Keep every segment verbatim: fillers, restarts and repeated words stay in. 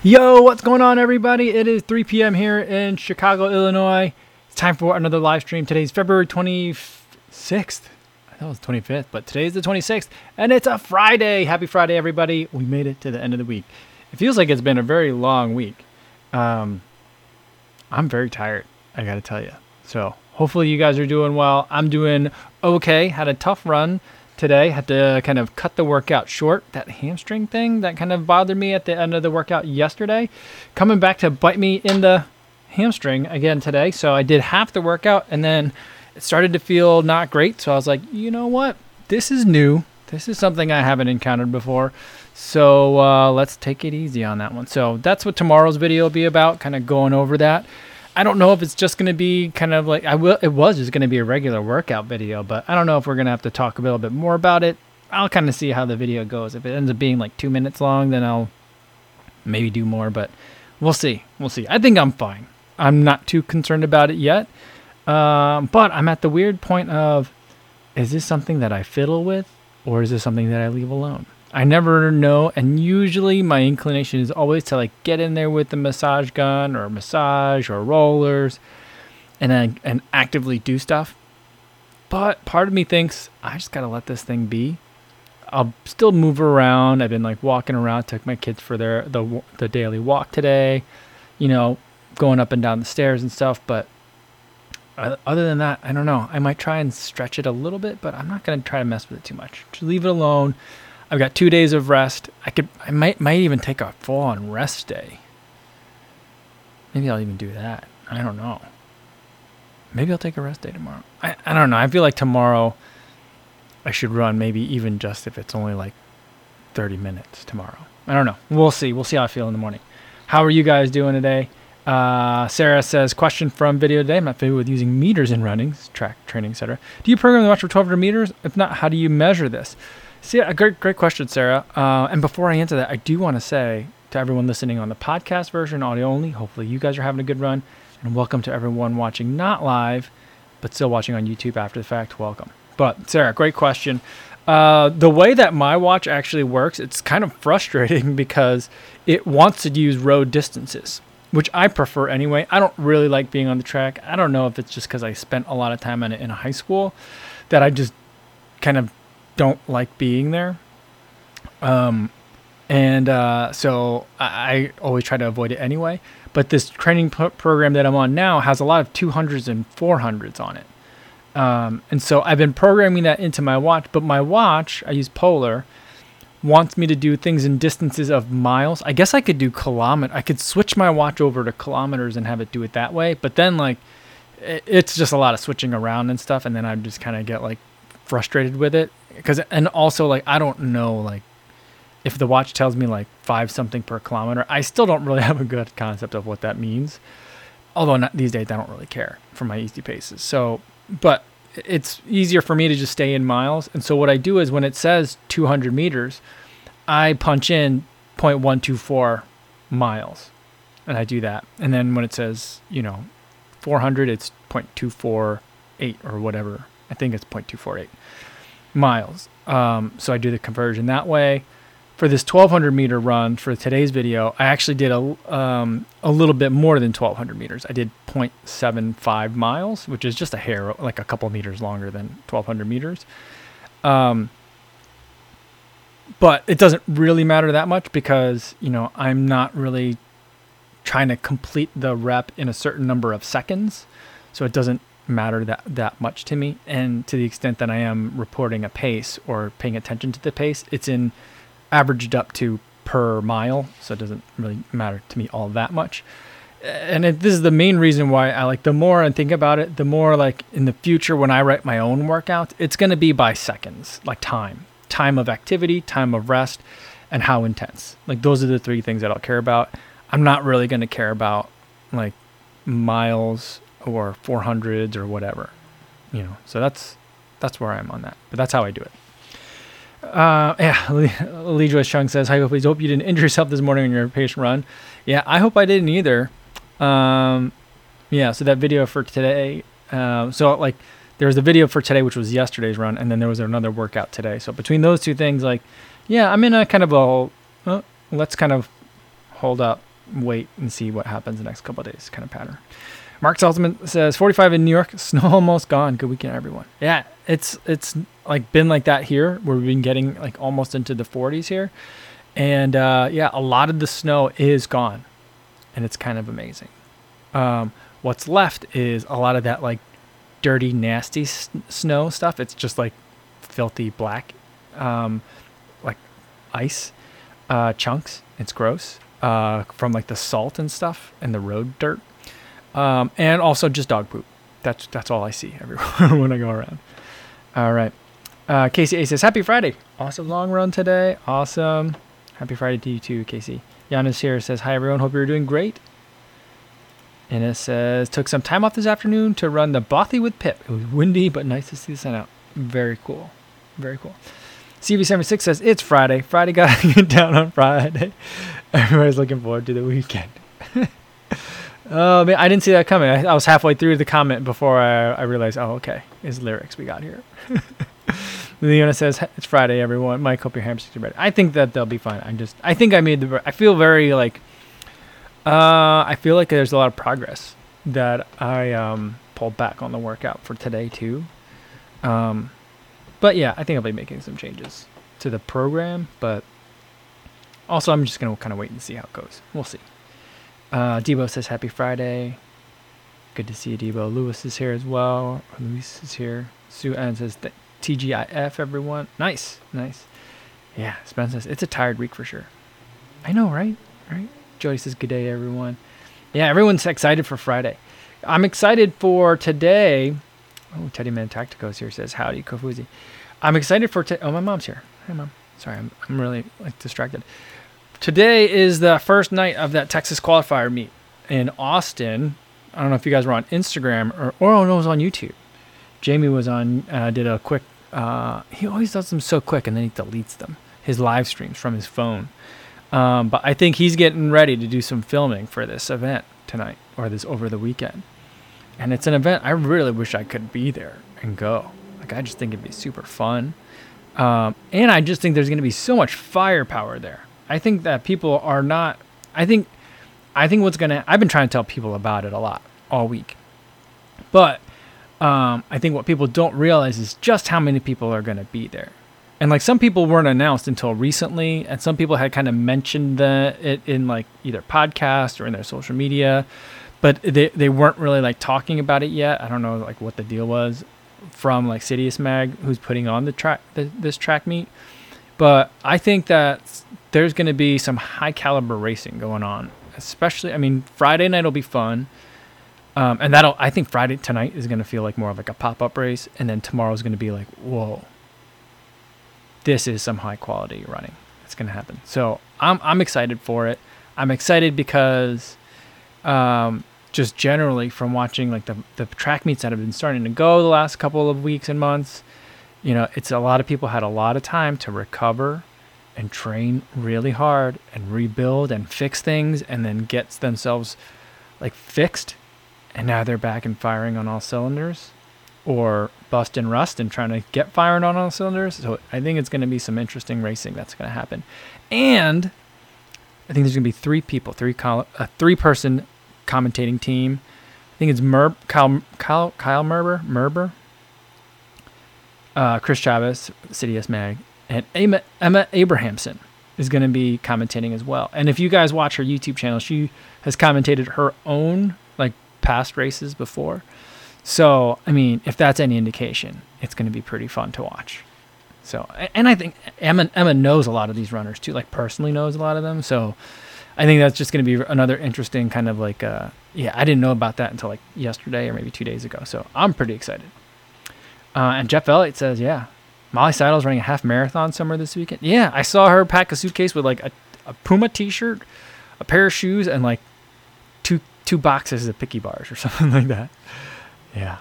Yo, what's going on, everybody? It is three p.m. here in Chicago, Illinois. It's time for another live stream. Today's February twenty-sixth. I thought it was twenty-fifth, but today's the twenty-sixth, and it's a Friday. Happy Friday, everybody. We made it to the end of the week. It feels like it's been a very long week. Um, I'm very tired, I gotta tell you. So hopefully you guys are doing well. I'm doing okay. Had a tough run today. Had to kind of cut the workout short. That hamstring thing that kind of bothered me at the end of the workout yesterday, coming back to bite me in the hamstring again today. So I did half the workout and then it started to feel not great. So I was like, you know what? This is new. This is something I haven't encountered before. So uh, let's take it easy on that one. So that's what tomorrow's video will be about, kind of going over that. I don't know if it's just going to be kind of like, I will. It was just going to be a regular workout video, but I don't know if we're going to have to talk a little bit more about it. I'll kind of see how the video goes. If it ends up being like two minutes long, then I'll maybe do more, but we'll see. We'll see. I think I'm fine. I'm not too concerned about it yet. Um, but I'm at the weird point of, is this something that I fiddle with, or is this something that I leave alone? I never know, and usually my inclination is always to like get in there with the massage gun or massage or rollers and then and actively do stuff. But part of me thinks I just gotta let this thing be. I'll still move around. I've been like walking around, took my kids for their the the daily walk today, you know, going up and down the stairs and stuff. But other than that, I don't know. I might try and stretch it a little bit, but I'm not gonna try to mess with it too much. Just leave it alone. I've got two days of rest. I could, I might, might even take a full-on rest day. Maybe I'll even do that. I don't know. Maybe I'll take a rest day tomorrow. I, I don't know. I feel like tomorrow I should run, maybe even just if it's only like thirty minutes tomorrow. I don't know. We'll see. We'll see how I feel in the morning. How are you guys doing today? Uh, Sarah says, question from video today. I'm not familiar with using meters in running, track training, et cetera. Do you program the watch for twelve hundred meters? If not, how do you measure this? See, a great, great question, Sarah. Uh, and before I answer that, I do want to say to everyone listening on the podcast version, audio only, hopefully you guys are having a good run. And welcome to everyone watching not live, but still watching on YouTube after the fact. Welcome. But Sarah, great question. Uh, the way that my watch actually works, it's kind of frustrating because it wants to use road distances, which I prefer anyway. I don't really like being on the track. I don't know if it's just because I spent a lot of time on it in high school that I just kind of don't like being there. Um, and uh, so I, I always try to avoid it anyway. But this training p- program that I'm on now has a lot of two hundreds and four hundreds on it. Um, and so I've been programming that into my watch. But my watch, I use Polar, wants me to do things in distances of miles. I guess I could do kilometer. I could switch my watch over to kilometers and have it do it that way. But then like it, it's just a lot of switching around and stuff. And then I just kind of get like frustrated with it. Because and also like I don't know like if the watch tells me like five something per kilometer, I still don't really have a good concept of what that means. Although not, these days I don't really care for my easy paces. So, but it's easier for me to just stay in miles. And so what I do is when it says two hundred meters, I punch in zero point one two four miles, and I do that. And then when it says you know four hundred, it's zero point two four eight or whatever. I think it's zero point two four eight. miles. Um, so I do the conversion that way. For this twelve hundred meter run for today's video, I actually did a um, a little bit more than twelve hundred meters. I did zero point seven five miles, which is just a hair, like a couple meters longer than twelve hundred meters. Um, but it doesn't really matter that much because, you know, I'm not really trying to complete the rep in a certain number of seconds. So it doesn't matter that that much to me. And to the extent that I am reporting a pace or paying attention to the pace, it's in averaged up to per mile, so it doesn't really matter to me all that much. And it, this is the main reason why I like, the more I think about it, the more like in the future when I write my own workouts, it's going to be by seconds, like time time of activity, time of rest, and how intense. Like those are the three things that I'll care about. I'm not really going to care about like miles or four hundreds or whatever, you know. So that's that's where I am on that. But that's how I do it. Uh, yeah, Lee Joyce Chung says, "Hi, please hope you didn't injure yourself this morning on your patient run." Yeah, I hope I didn't either. Um, yeah, so that video for today. Uh, so like, there was a video for today, which was yesterday's run, and then there was another workout today. So between those two things, like, yeah, I'm in a kind of a uh, let's kind of hold up. wait and see what happens the next couple of days kind of pattern. Mark Saltzman says forty-five in New York, snow almost gone. Good weekend, everyone. Yeah, it's it's like been like that here, where we've been getting like almost into the forties here, and uh, yeah, a lot of the snow is gone, and it's kind of amazing. Um, what's left is a lot of that like dirty, nasty s- snow stuff. It's just like filthy black, um, like ice uh, chunks. It's gross uh, from like the salt and stuff and the road dirt. Um, and also just dog poop. That's that's all I see everywhere when I go around. All right. Uh, Casey A says, happy Friday. Awesome long run today. Awesome. Happy Friday to you too, Casey. Giannis here says, hi, everyone. Hope you're doing great. And it says, took some time off this afternoon to run the Bothy with Pip. It was windy, but nice to see the sun out. Very cool. Very cool. C B seventy-six says, it's Friday. Friday got to get down on Friday. Everybody's looking forward to the weekend. Oh, man, I didn't see that coming. I, I was halfway through the comment before I, I realized, oh, okay, it's lyrics we got here. Leona says, it's Friday, everyone. Mike, hope your hamsters are ready. I think that they'll be fine. I'm just, I think I made the, I feel very like, uh, I feel like there's a lot of progress that I um, pulled back on the workout for today, too. Um, but yeah, I think I'll be making some changes to the program, but also I'm just going to kind of wait and see how it goes. We'll see. Uh, Debo says, happy Friday. Good to see you, Debo. Lewis is here as well. Luis is here. Sue Ann says, T G I F, everyone. Nice, nice. Yeah, Spencer says, it's a tired week for sure. I know, right? Right? Jody says, good day, everyone. Yeah, everyone's excited for Friday. I'm excited for today. Oh, Teddy Man Tacticos here says, howdy, Kofuzi. I'm excited for today. Oh, my mom's here. Hi, Mom. Sorry, I'm, I'm really like distracted. Today is the first night of that Texas qualifier meet in Austin. I don't know if you guys were on Instagram or, or oh, no, it was on YouTube. Jamie was on, uh, did a quick, uh, he always does them so quick and then he deletes them, his live streams from his phone. Um, but I think he's getting ready to do some filming for this event tonight or this over the weekend. And it's an event I really wish I could be there and go. Like, I just think it'd be super fun. Um, and I just think there's going to be so much firepower there. I think that people are not, I think, I think what's going to, I've been trying to tell people about it a lot all week. But um, I think what people don't realize is just how many people are going to be there. And like some people weren't announced until recently. And some people had kind of mentioned the, it in like either podcast or in their social media. But they, they weren't really like talking about it yet. I don't know like what the deal was from like Sidious Mag, who's putting on the track, the, this track meet. But I think that there's going to be some high caliber racing going on, especially, I mean, Friday night will be fun. Um, and that'll, I think Friday tonight is going to feel like more of like a pop-up race. And then tomorrow's going to be like, whoa, this is some high quality running. It's going to happen. So I'm, I'm excited for it. I'm excited because, um, just generally from watching like the, the track meets that have been starting to go the last couple of weeks and months, you know, it's a lot of people had a lot of time to recover and train really hard and rebuild and fix things and then get themselves like fixed. And now they're back and firing on all cylinders or bust and rust and trying to get firing on all cylinders. So I think it's going to be some interesting racing that's going to happen. And I think there's going to be three people, three col- a three person commentating team. I think it's Mer- Kyle, Kyle, Kyle Merber, Merber, uh, Chris Chavez, Sidious Mag, and Emma, Emma Abrahamson is going to be commentating as well. And if you guys watch her YouTube channel, she has commentated her own like past races before. So, I mean, if that's any indication, it's going to be pretty fun to watch. So, and I think Emma, Emma knows a lot of these runners too, like personally knows a lot of them. So I think that's just going to be another interesting kind of like, uh, yeah, I didn't know about that until like yesterday or maybe two days ago. So I'm pretty excited. Uh, and Jeff Elliott says, yeah, Molly Seidel's running a half marathon somewhere this weekend. Yeah, I saw her pack a suitcase with like a, a Puma t-shirt, a pair of shoes, and like two two boxes of picky bars or something like that. Yeah.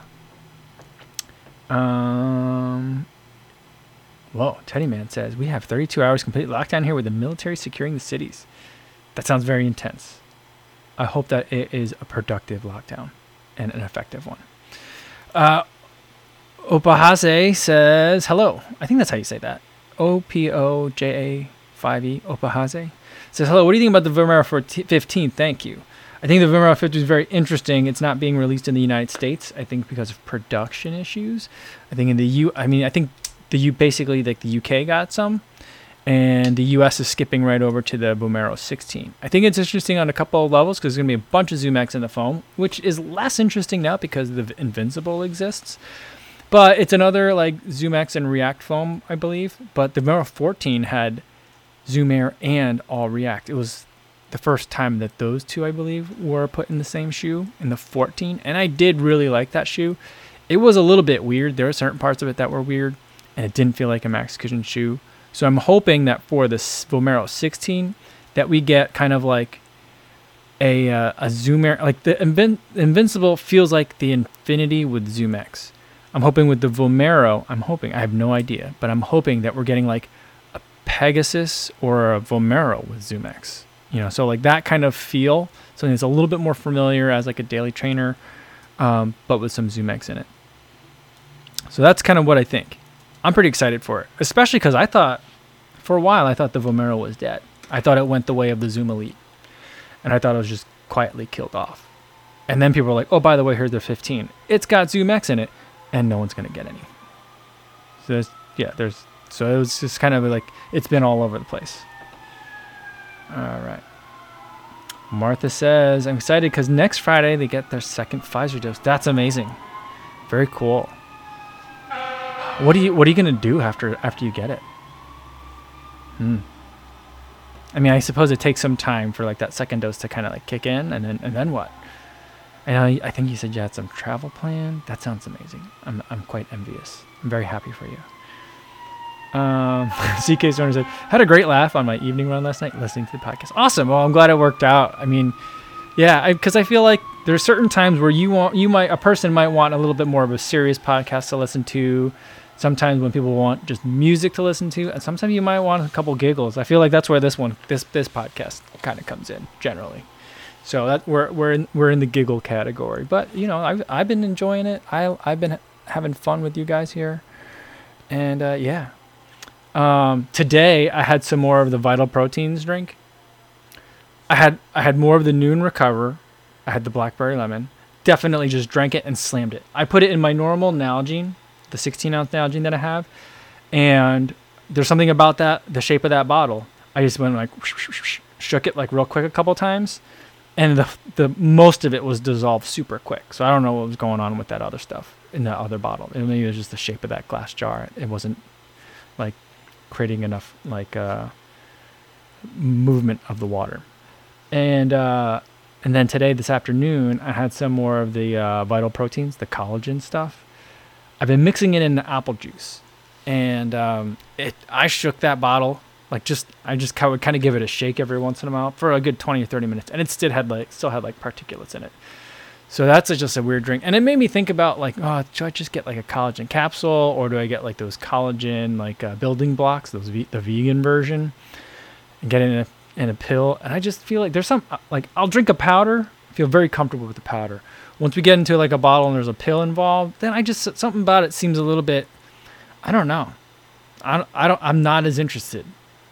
Um. Whoa, Teddy Man says, we have thirty-two hours complete lockdown here with the military securing the cities. That sounds very intense. I hope that it is a productive lockdown and an effective one. Uh, Opahase says, hello. I think that's how you say that. O P O J A five E Opahaze says, hello, what do you think about the Vomero fifteen? Thank you. I think the Vomero fifteen is very interesting. It's not being released in the United States, I think because of production issues. I think in the U, I mean, I think the U, basically like the U K got some, and the U S is skipping right over to the Vomero sixteen. I think it's interesting on a couple of levels because there's going to be a bunch of Zoom X in the foam, which is less interesting now because the Invincible exists. But it's another like Zoom X and React foam, I believe. But the Vomero fourteen had Zoom Air and all React. It was the first time that those two, I believe, were put in the same shoe in the fourteen. And I did really like that shoe. It was a little bit weird. There were certain parts of it that were weird, and it didn't feel like a Max Cushion shoe. So I'm hoping that for the Vomero sixteen, that we get kind of like a uh, a Zoom Air, like the Invin- Invincible feels like the Infinity with Zoom X. I'm hoping with the Vomero, I'm hoping, I have no idea, but I'm hoping that we're getting like a Pegasus or a Vomero with Zoom X. You know, so like that kind of feel, something that's a little bit more familiar as like a daily trainer, um, but with some Zoom X in it. So that's kind of what I think. I'm pretty excited for it, especially because I thought, for a while, I thought the Vomero was dead. I thought it went the way of the Zoom Elite, and I thought it was just quietly killed off. And then people were like, oh, by the way, here's the fifteen. It's got Zoom X in it, and no one's going to get any. So there's, yeah, there's, so it was just kind of like, it's been all over the place. All right. Martha says, I'm excited because next Friday they get their second Pfizer dose. That's amazing. Very cool. What do you What are you gonna do after after you get it? Hmm. I mean, I suppose it takes some time for like that second dose to kind of like kick in, and then and then what? I know. I think you said you had some travel plan. That sounds amazing. I'm I'm quite envious. I'm very happy for you. Um, C K Stoner said, had a great laugh on my evening run last night listening to the podcast. Awesome. Well, I'm glad it worked out. I mean, yeah, because I, I feel like there are certain times where you want you might a person might want a little bit more of a serious podcast to listen to. Sometimes when people want just music to listen to, and sometimes you might want a couple giggles. I feel like that's where this one, this this podcast, kind of comes in generally. So that we're we're in we're in the giggle category. But you know, I've I've been enjoying it. I I've been having fun with you guys here, and uh, yeah. Um, today I had some more of the Vital Proteins drink. I had I had more of the Noon Recover. I had the blackberry lemon. Definitely just drank it and slammed it. I put it in my normal Nalgene, the sixteen ounce Nalgene that I have, and there's something about that, the shape of that bottle. I just went like shook it like real quick a couple times, and the the most of it was dissolved super quick. So I don't know what was going on with that other stuff in that other bottle. It maybe it was just the shape of that glass jar. It wasn't like creating enough like uh, movement of the water. And uh, and then today, this afternoon, I had some more of the uh, Vital Proteins, the collagen stuff. I've been mixing it in the apple juice, and um, it. I shook that bottle like just. I just would kind of give it a shake every once in a while for a good twenty or thirty minutes, and it still had like still had like particulates in it. So that's a, just a weird drink, and it made me think about like, oh, should I just get like a collagen capsule, or do I get like those collagen like uh, building blocks, those ve- the vegan version, and get it in a in a pill? And I just feel like there's some like I'll drink a powder, feel very comfortable with the powder. Once we get into like a bottle and there's a pill involved, then I just something about it seems a little bit, I don't know, I don't, I don't I'm not as interested.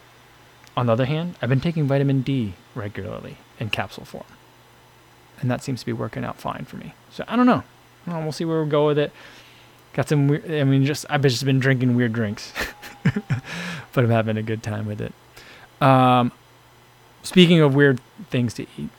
On the other hand, I've been taking vitamin D regularly in capsule form, and that seems to be working out fine for me. So I don't know. Well, we'll see where we go with it. Got some weird, I mean, just I've just been drinking weird drinks, but I'm having a good time with it. Um, speaking of weird things to eat,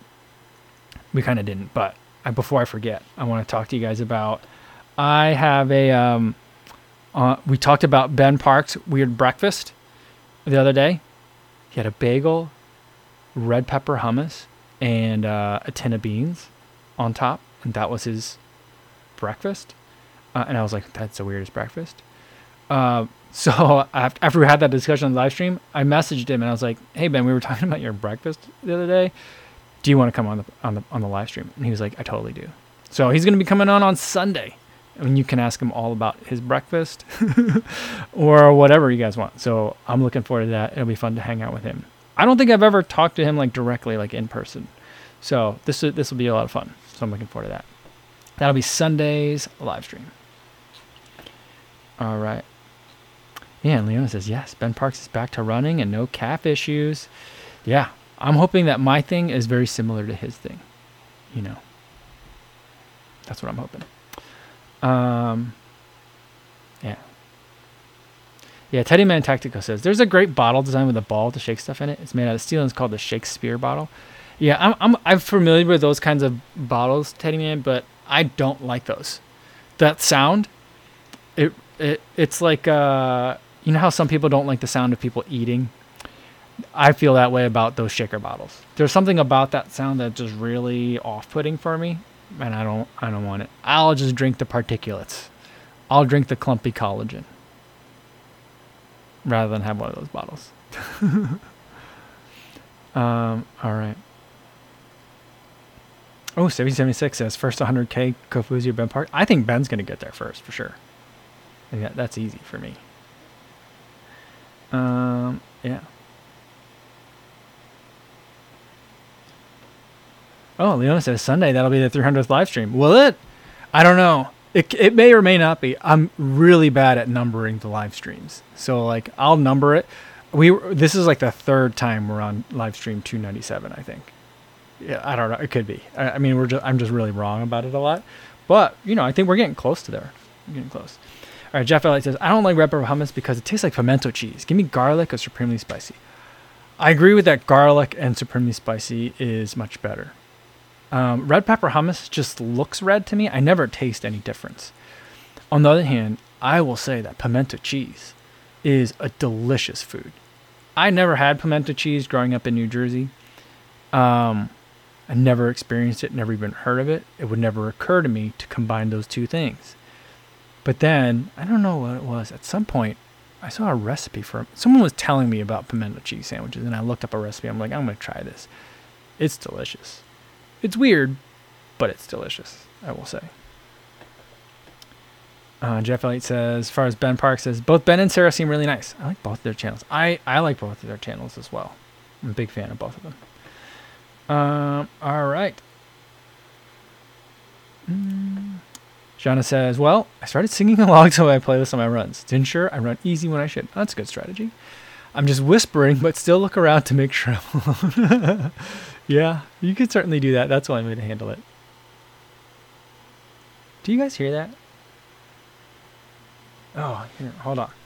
we kind of didn't, but I, before I forget, I want to talk to you guys about. I have a. Um, uh, we talked about Ben Park's weird breakfast the other day. He had a bagel, red pepper hummus, and uh, a tin of beans on top, and that was his breakfast. Uh, and I was like, that's the weirdest breakfast. Uh, so after we had that discussion on the live stream, I messaged him and I was like, hey Ben, we were talking about your breakfast the other day. Do you want to come on the on the on the live stream? And he was like, I totally do. So he's going to be coming on on Sunday. I mean, you can ask him all about his breakfast or whatever you guys want. So I'm looking forward to that. It'll be fun to hang out with him. I don't think I've ever talked to him like directly, like in person. So this this will be a lot of fun. So I'm looking forward to that. That'll be Sunday's live stream. All right. Yeah, and Leona says, yes, Ben Parks is back to running and no calf issues. Yeah, I'm hoping that my thing is very similar to his thing. You know, that's what I'm hoping. Um, yeah. Yeah, Teddy Man Tactico says, there's a great bottle design with a ball to shake stuff in it. It's made out of steel and it's called the Shakespeare bottle. Yeah, I'm I'm I'm familiar with those kinds of bottles, Teddy Man, but I don't like those. That sound, it it it's like uh you know how some people don't like the sound of people eating? I feel that way about those shaker bottles. There's something about that sound that's just really off-putting for me, and I don't I don't want it. I'll just drink the particulates. I'll drink the clumpy collagen rather than have one of those bottles. um, all right. Oh, seventy seventy-six says first one hundred K Kofuzi or Ben Park. I think Ben's going to get there first for sure. I think that, that's easy for me. Um, yeah. Oh, Leona says Sunday, that'll be the three hundredth live stream. Will it? I don't know. It it may or may not be. I'm really bad at numbering the live streams. So, like, I'll number it. We This is like the third time we're on live stream two ninety-seven, I think. Yeah, I don't know. It could be. I, I mean, we're just, I'm just really wrong about it a lot. But, you know, I think we're getting close to there. We're getting close. All right, Jeff Elliott says, I don't like red pepper hummus because it tastes like pimento cheese. Give me garlic or supremely spicy. I agree with that. Garlic and supremely spicy is much better. Um, red pepper hummus just looks red to me. I never taste any difference. On the other hand, I will say that pimento cheese is a delicious food. I never had pimento cheese growing up in New Jersey. Um, I never experienced it, never even heard of it. It would never occur to me to combine those two things. But then, I don't know what it was. At some point, I saw a recipe for someone was telling me about pimento cheese sandwiches, and I looked up a recipe. I'm like, I'm going to try this. It's delicious. It's weird, but it's delicious, I will say. Uh, Jeff Elliott says, as far as Ben Park says, both Ben and Sarah seem really nice. I like both of their channels. I, I like both of their channels as well. I'm a big fan of both of them. Um, all right. Mm. Shauna says, well, I started singing along to my playlist on my runs. To ensure I run easy when I should. Oh, that's a good strategy. I'm just whispering, but still look around to make sure I'm alone. Yeah, you could certainly do that. That's one way to handle it. Do you guys hear that? Oh, here, hold on.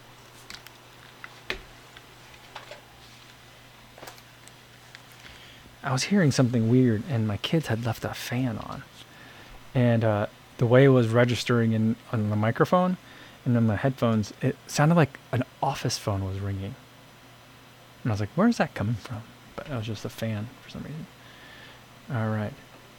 I was hearing something weird, and my kids had left a fan on. And uh, the way it was registering in on the microphone and on the headphones, it sounded like an office phone was ringing. And I was like, where is that coming from? But it was just a fan for some reason. All right.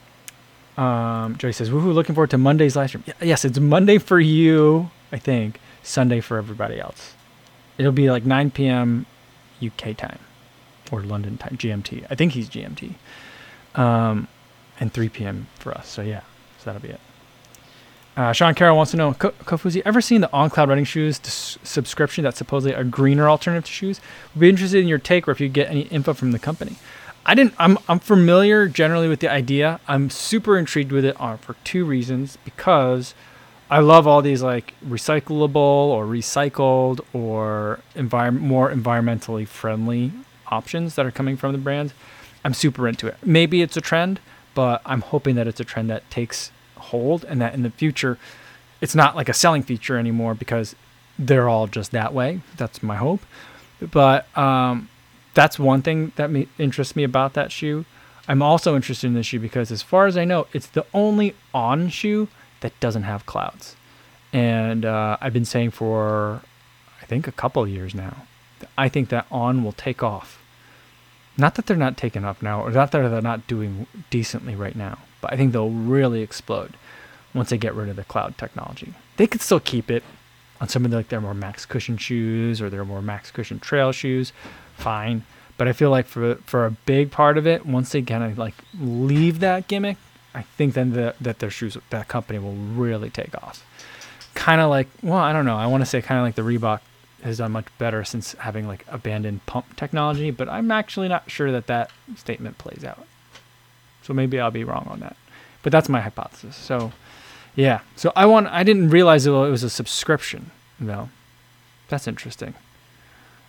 Um, Joey says, woohoo, looking forward to Monday's live stream. Yes, it's Monday for you, I think. Sunday for everybody else. It'll be like nine p.m. U K time. Or London time, G M T. I think he's G M T. Um, and three p.m. for us. So, yeah. So, that'll be it. Uh, Sean Carroll wants to know, Ko- Kofuzi, ever seen the OnCloud running shoes dis- subscription that's supposedly a greener alternative to shoes? Would be interested in your take or if you get any info from the company. I didn't. I'm I'm familiar generally with the idea. I'm super intrigued with it uh, for two reasons. Because I love all these like recyclable or recycled or envir- more environmentally friendly options that are coming from the brand. I'm super into it. Maybe it's a trend, but I'm hoping that it's a trend that takes hold and that in the future it's not like a selling feature anymore because they're all just that way. That's my hope. But um, that's one thing that me- interests me about that shoe. I'm also interested in this shoe because as far as I know, it's the only On shoe that doesn't have clouds. And uh, I've been saying for, I think, a couple of years now, I think that On will take off. Not that they're not taking off now, or not that they're not doing decently right now, but I think they'll really explode once they get rid of the cloud technology. They could still keep it on some of the, like their more max cushion shoes or their more max cushion trail shoes, fine. But I feel like for for a big part of it, once they kind of like leave that gimmick, I think then the, that their shoes, that company will really take off. Kind of like, well, I don't know. I want to say kind of like the Reebok has done much better since having like abandoned pump technology, but I'm actually not sure that that statement plays out. So maybe I'll be wrong on that, but that's my hypothesis. So yeah, so I want, I didn't realize it was a subscription though. That's interesting.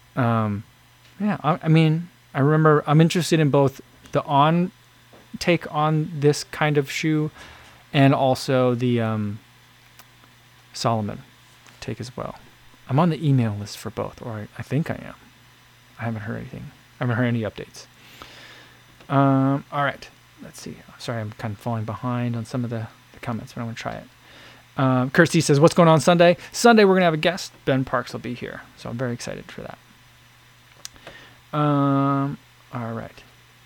Um, yeah, I, I mean, I remember I'm interested in both the On take on this kind of shoe and also the um, Salomon take as well. I'm on the email list for both, or I, I think I am. I haven't heard anything. I haven't heard any updates. Um, all right. Let's see. Sorry, I'm kind of falling behind on some of the, the comments, but I'm going to try it. Um, Kirsty says, what's going on Sunday? Sunday, we're going to have a guest. Ben Parks will be here. So I'm very excited for that. Um, all right.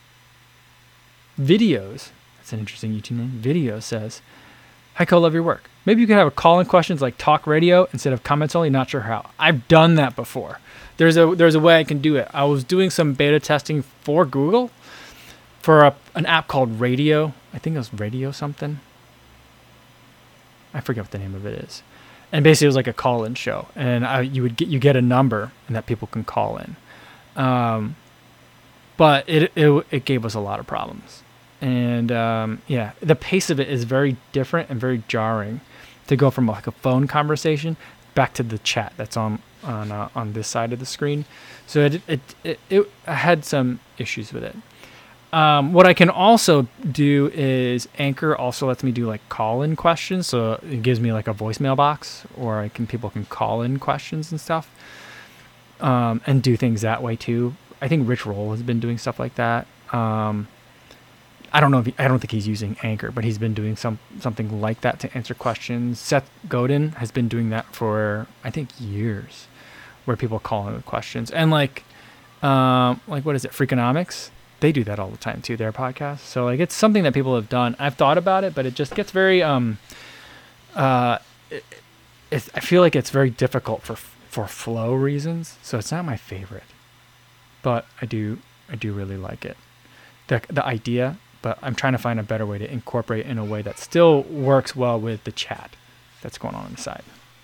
Videos. That's an interesting YouTube name. Video says, hi, Cole, love your work. Maybe you could have a call-in questions like talk radio instead of comments only. Not sure how. I've done that before. There's a there's a way I can do it. I was doing some beta testing for Google for a, an app called Radio. I think it was Radio something. I forget what the name of it is. And basically it was like a call-in show. And I, you would get you get a number and that people can call in. Um, but it, it it gave us a lot of problems. And um, yeah, the pace of it is very different and very jarring to go from like a phone conversation back to the chat that's on on uh, on this side of the screen. So it it it, it I had some issues with it. Um, what I can also do is Anchor also lets me do like call-in questions. So it gives me like a voicemail box, or I can people can call in questions and stuff, um, and do things that way too. I think Rich Roll has been doing stuff like that. Um, I don't know if he, I don't think he's using Anchor, but he's been doing some something like that to answer questions. Seth Godin has been doing that for I think years, where people call in with questions. And like, um, like what is it, Freakonomics? They do that all the time too, their podcast. So like, it's something that people have done. I've thought about it, but it just gets very, um, uh, it, it's, I feel like it's very difficult for for flow reasons. So it's not my favorite, but I do I do really like it, the the idea. But I'm trying to find a better way to incorporate in a way that still works well with the chat that's going on on the side.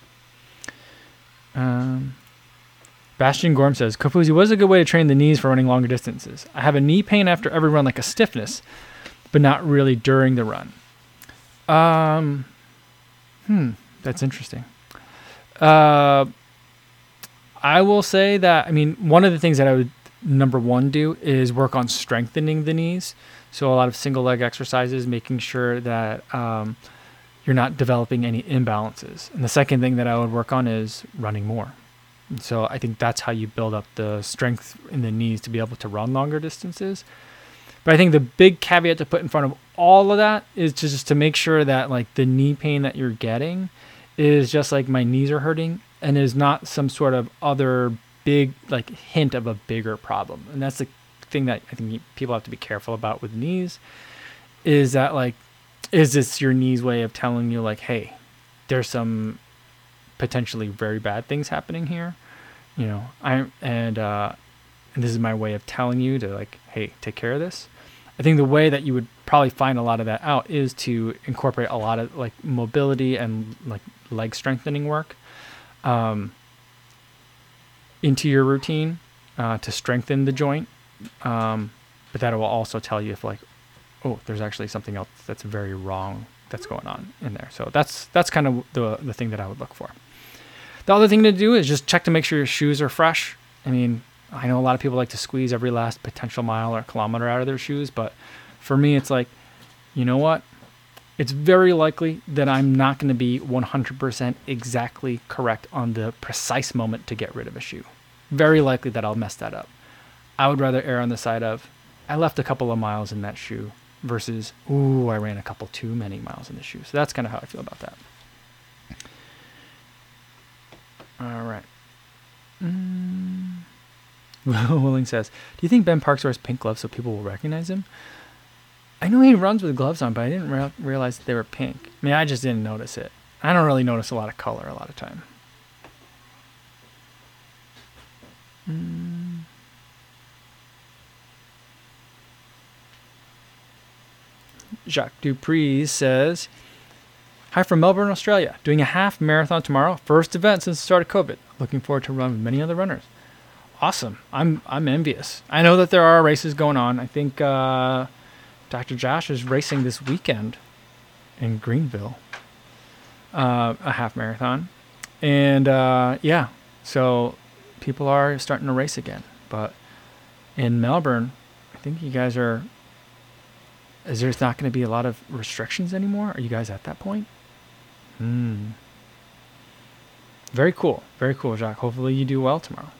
Um, Bastian Gorm says, Kofuzi, what is a good way to train the knees for running longer distances? I have a knee pain after every run, like a stiffness, but not really during the run. Um, hmm, that's interesting. Uh, I will say that, I mean, one of the things that I would, number one, do is work on strengthening the knees. So a lot of single leg exercises, making sure that um, you're not developing any imbalances. And the second thing that I would work on is running more. And so I think that's how you build up the strength in the knees to be able to run longer distances. But I think the big caveat to put in front of all of that is to just to make sure that like the knee pain that you're getting is just like my knees are hurting and is not some sort of other big like hint of a bigger problem. And that's the thing that I think people have to be careful about with knees, is that like, is this your knee's way of telling you like, hey, there's some potentially very bad things happening here, you know, I and uh and this is my way of telling you to like, hey, take care of this. I think the way that you would probably find a lot of that out is to incorporate a lot of like mobility and like leg strengthening work um into your routine uh to strengthen the joint. Um, but that will also tell you if like, oh, there's actually something else that's very wrong that's going on in there. So that's that's kind of the the thing that I would look for. The other thing to do is just check to make sure your shoes are fresh. I mean, I know a lot of people like to squeeze every last potential mile or kilometer out of their shoes, but for me, it's like, you know what? It's very likely that I'm not going to be one hundred percent exactly correct on the precise moment to get rid of a shoe. Very likely that I'll mess that up. I would rather err on the side of, I left a couple of miles in that shoe versus, ooh, I ran a couple too many miles in the shoe. So that's kind of how I feel about that. All right. Mm. Willing says, do you think Ben Parks wears pink gloves so people will recognize him? I know he runs with gloves on, but I didn't re- realize that they were pink. I mean, I just didn't notice it. I don't really notice a lot of color a lot of time. Mm. Jacques Dupree says, hi from Melbourne, Australia. Doing a half marathon tomorrow. First event since the start of COVID. Looking forward to run with many other runners. Awesome. I'm I'm envious. I know that there are races going on. I think uh, Doctor Josh is racing this weekend in Greenville, uh, a half marathon. And uh, yeah, so people are starting to race again. But in Melbourne, I think you guys are. Is there's not going to be a lot of restrictions anymore? Are you guys at that point? Hmm. Very cool. Very cool, Jacques. Hopefully you do well tomorrow.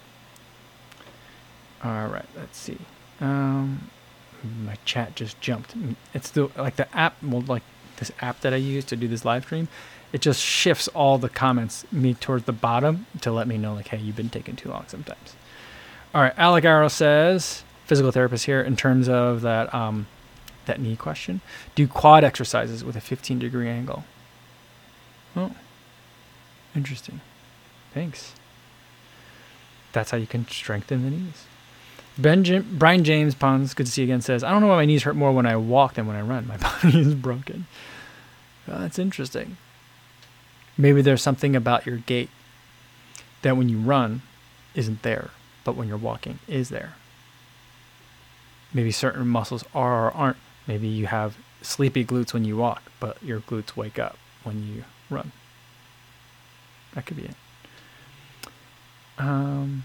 All right. Let's see. Um, my chat just jumped. It's the like the app. Well, like this app that I use to do this live stream. It just shifts all the comments me towards the bottom to let me know like, hey, you've been taking too long sometimes. All right. Alec Arrow says, physical therapist here, in terms of that um, that knee question. Do quad exercises with a fifteen degree angle. Oh, interesting. Thanks. That's how you can strengthen the knees. Ben Jim, Brian James Pons, good to see you again, says, I don't know why my knees hurt more when I walk than when I run. My body is broken. Oh, that's interesting. Maybe there's something about your gait that when you run isn't there, but when you're walking is there. Maybe certain muscles are or aren't. Maybe you have sleepy glutes when you walk, but your glutes wake up when you run. That could be it. Um,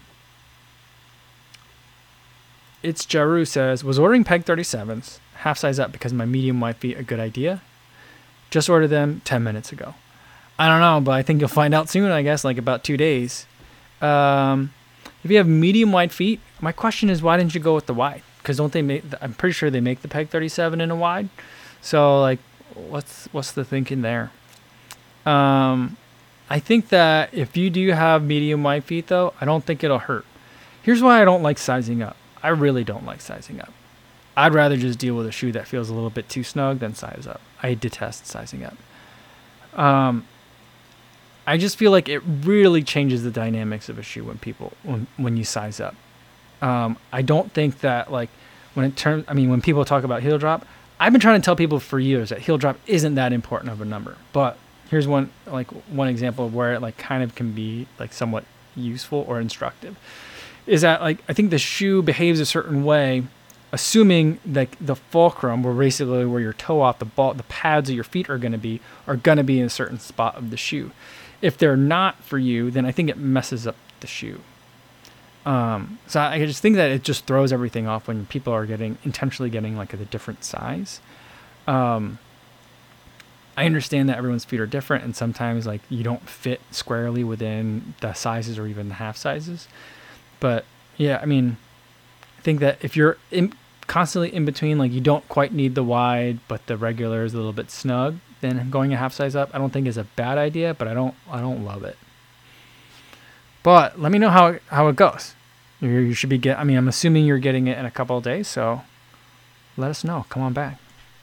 it's Jaru says, was ordering Peg thirty-sevens, half size up because my medium might be a good idea. Just ordered them ten minutes ago. I don't know, but I think you'll find out soon, I guess, like about two days. Um, if you have medium wide feet, my question is, why didn't you go with the wide? Because don't they make, I'm pretty sure they make the Peg thirty-seven in a wide. So like, what's, what's the thinking there? Um, I think that if you do have medium wide feet though, I don't think it'll hurt. Here's why I don't like sizing up. I really don't like sizing up. I'd rather just deal with a shoe that feels a little bit too snug than size up. I detest sizing up. Um, I just feel like it really changes the dynamics of a shoe when people when when you size up. Um, I don't think that like when it turns. I mean, when people talk about heel drop, I've been trying to tell people for years that heel drop isn't that important of a number. But here's one like one example of where it like kind of can be like somewhat useful or instructive. Is that like I think the shoe behaves a certain way, assuming that the fulcrum, where basically where your toe off the ball, the pads of your feet are going to be, are going to be in a certain spot of the shoe. If they're not for you, then I think it messes up the shoe. Um, so I just think that it just throws everything off when people are getting intentionally getting like a different size. Um, I understand that everyone's feet are different, and sometimes like you don't fit squarely within the sizes or even the half sizes. But yeah, I mean, I think that if you're in, constantly in between, like you don't quite need the wide, but the regular is a little bit snug, then going a half size up, I don't think is a bad idea, but I don't, I don't love it. But let me know how it, how it goes. You, you should be get. I mean, I'm assuming you're getting it in a couple of days, so let us know. Come on back.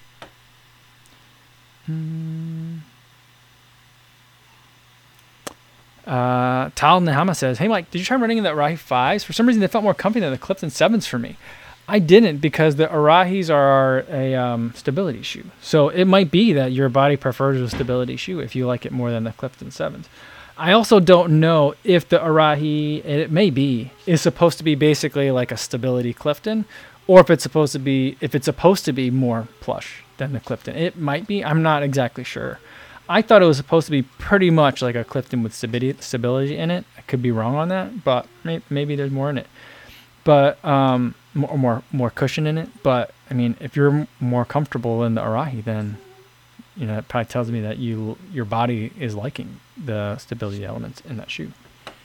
Hmm. Uh, Tal Nehama says, hey Mike, did you try running in the Arahi fives? For some reason they felt more comfy than the Clifton sevens for me. I didn't, because the Arahis are a um, stability shoe. So it might be that your body prefers a stability shoe if you like it more than the Clifton sevens. I also don't know if the Arahi, it may be, is supposed to be basically like a stability Clifton, or if it's supposed to be, if it's supposed to be more plush than the Clifton. It might be. I'm not exactly sure. I thought it was supposed to be pretty much like a Clifton with stability in it. I could be wrong on that, but may, maybe there's more in it. But um, more, more more cushion in it. But I mean, if you're more comfortable in the Arahi, then you know it probably tells me that you your body is liking the stability elements in that shoe.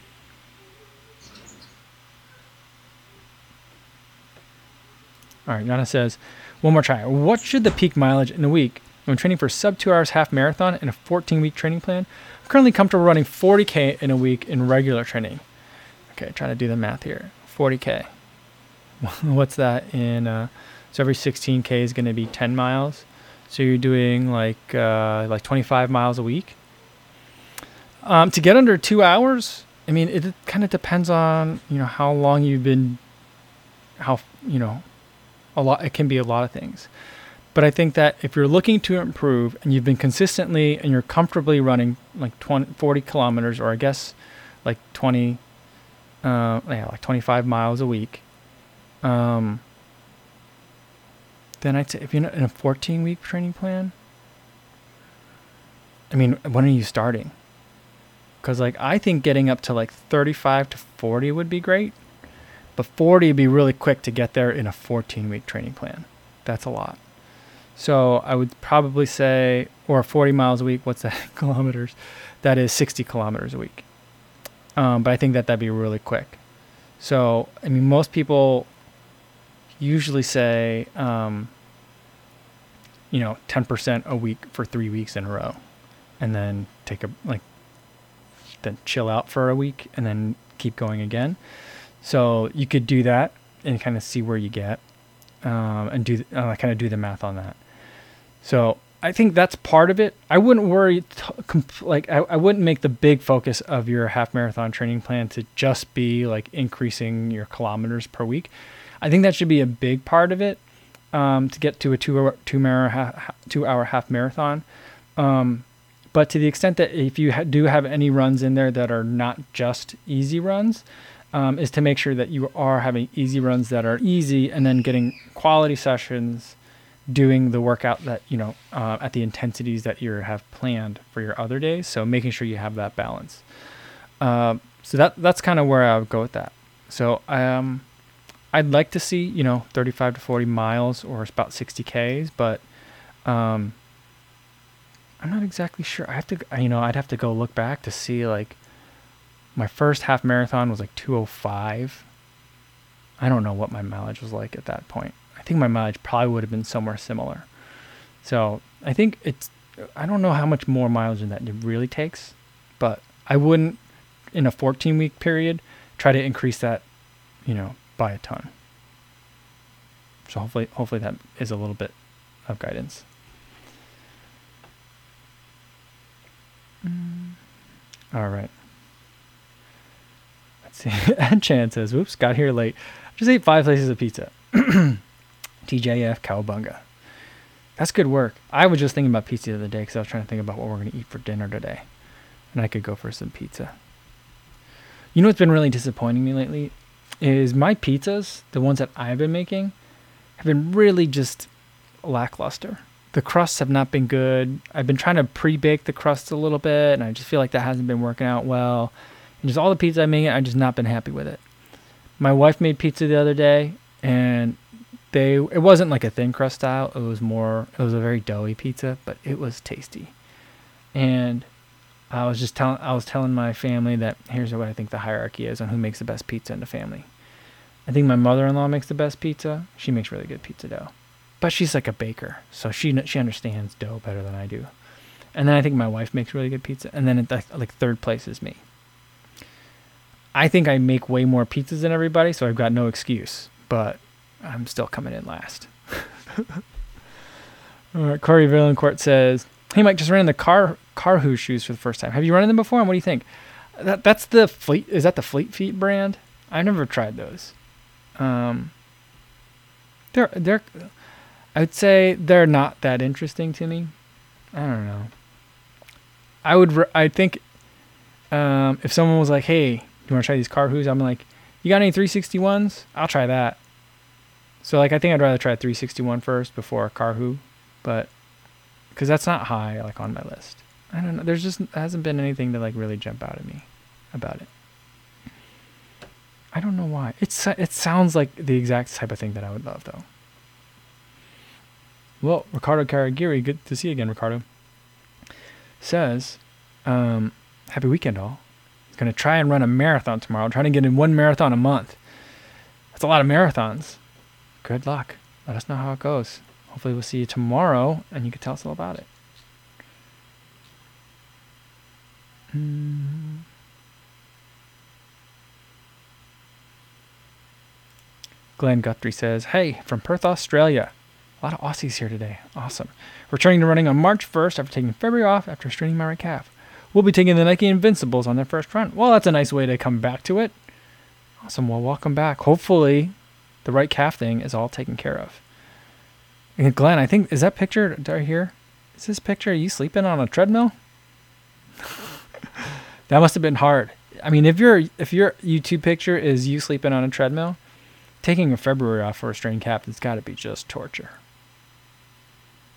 All right, Nana says, one more try. What should the peak mileage in a week? I'm training for sub two hours half marathon in a fourteen week training plan. I'm currently comfortable running forty K in a week in regular training. Okay, trying to do the math here. forty K. What's that in? Uh, so every sixteen K is going to be ten miles. So you're doing like uh, like twenty-five miles a week. Um, to get under two hours, I mean, it kind of depends on you know how long you've been. How you know, a lot. It can be a lot of things. But I think that if you're looking to improve and you've been consistently and you're comfortably running like twenty, forty kilometers, or I guess like twenty, uh, yeah, like twenty-five miles a week, um, then I'd say if you're in a fourteen week training plan, I mean, when are you starting? Because like I think getting up to like thirty-five to forty would be great, but forty would be really quick to get there in a fourteen week training plan. That's a lot. So I would probably say, or forty miles a week, what's that kilometers? That is sixty kilometers a week. Um, but I think that that'd be really quick. So, I mean, most people usually say, um, you know, ten percent a week for three weeks in a row, and then take a, like, then chill out for a week and then keep going again. So you could do that and kind of see where you get, um, and do, uh, kind of do the math on that. So I think that's part of it. I wouldn't worry, t- comp- like I, I wouldn't make the big focus of your half marathon training plan to just be like increasing your kilometers per week. I think that should be a big part of it, um, to get to a two hour, two hour, half, two hour half marathon. Um, but to the extent that if you ha- do have any runs in there that are not just easy runs, um, is to make sure that you are having easy runs that are easy and then getting quality sessions, doing the workout that, you know, uh, at the intensities that you have planned for your other days. So making sure you have that balance. Um, so that that's kind of where I would go with that. So um, I'd like to see, you know, thirty-five to forty miles or about sixty Ks, but um, I'm not exactly sure. I have to, you know, I'd have to go look back to see, like, my first half marathon was like two oh five. I don't know what my mileage was like at that point. I think my mileage probably would have been somewhere similar. So I think it's, I don't know how much more mileage than that it really takes, but I wouldn't, in a fourteen week period, try to increase that, you know, by a ton. So hopefully, hopefully that is a little bit of guidance. Mm. All right. Let's see. And Chan says, "Whoops, got here late. Just ate five slices of pizza." T J F Cowabunga. That's good work. I was just thinking about pizza the other day because I was trying to think about what we're going to eat for dinner today. And I could go for some pizza. You know what's been really disappointing me lately is my pizzas, the ones that I've been making, have been really just lackluster. The crusts have not been good. I've been trying to pre-bake the crusts a little bit, and I just feel like that hasn't been working out well. And just all the pizza I make, I've just not been happy with it. My wife made pizza the other day, and they it wasn't like a thin crust style. It was more, it was a very doughy pizza, but it was tasty. And I was just telling, I was telling my family that here's what I think the hierarchy is on who makes the best pizza in the family. I think my mother-in-law makes the best pizza. She makes really good pizza dough, but she's like a baker, so she she understands dough better than I do. And then I think my wife makes really good pizza, and then it, like third place is me. I think I make way more pizzas than everybody, so I've got no excuse, but I'm still coming in last. All right, Corey Villancourt says, "Hey Mike, just ran in the car Carhu shoes for the first time. Have you run in them before? And what do you think?" That that's the Fleet. Is that the Fleet Feet brand? I've never tried those. Um, they're they're. I'd say they're not that interesting to me. I don't know. I would. I think, um, if someone was like, "Hey, you want to try these Carhus?" I'm like, "You got any three sixty-ones? I'll try that." So like, I think I'd rather try a three sixty-one first before a Carhu, but because that's not high like on my list. I don't know. There's just hasn't been anything to like really jump out at me about it. I don't know why. It's it sounds like the exact type of thing that I would love though. Well, Ricardo Karagiri, good to see you again, Ricardo. Says, um, "Happy weekend, all. He's gonna try and run a marathon tomorrow. I'm trying to get in one marathon a month. That's a lot of marathons. Good luck. Let us know how it goes. Hopefully we'll see you tomorrow and you can tell us all about it." Mm. Glenn Guthrie says, "Hey, from Perth, Australia. A lot of Aussies here today. Awesome. Returning to running on March first after taking February off after straining my right calf. We'll be taking the Nike Invincibles on their first run." Well, that's a nice way to come back to it. Awesome. Well, welcome back. Hopefully the right calf thing is all taken care of. And Glenn, I think, is that picture right here? Is this picture, are you sleeping on a treadmill? That must have been hard. I mean, if your if your YouTube picture is you sleeping on a treadmill, taking a February off for a strained calf, it's got to be just torture.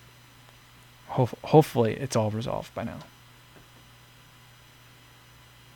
Ho- hopefully it's all resolved by now.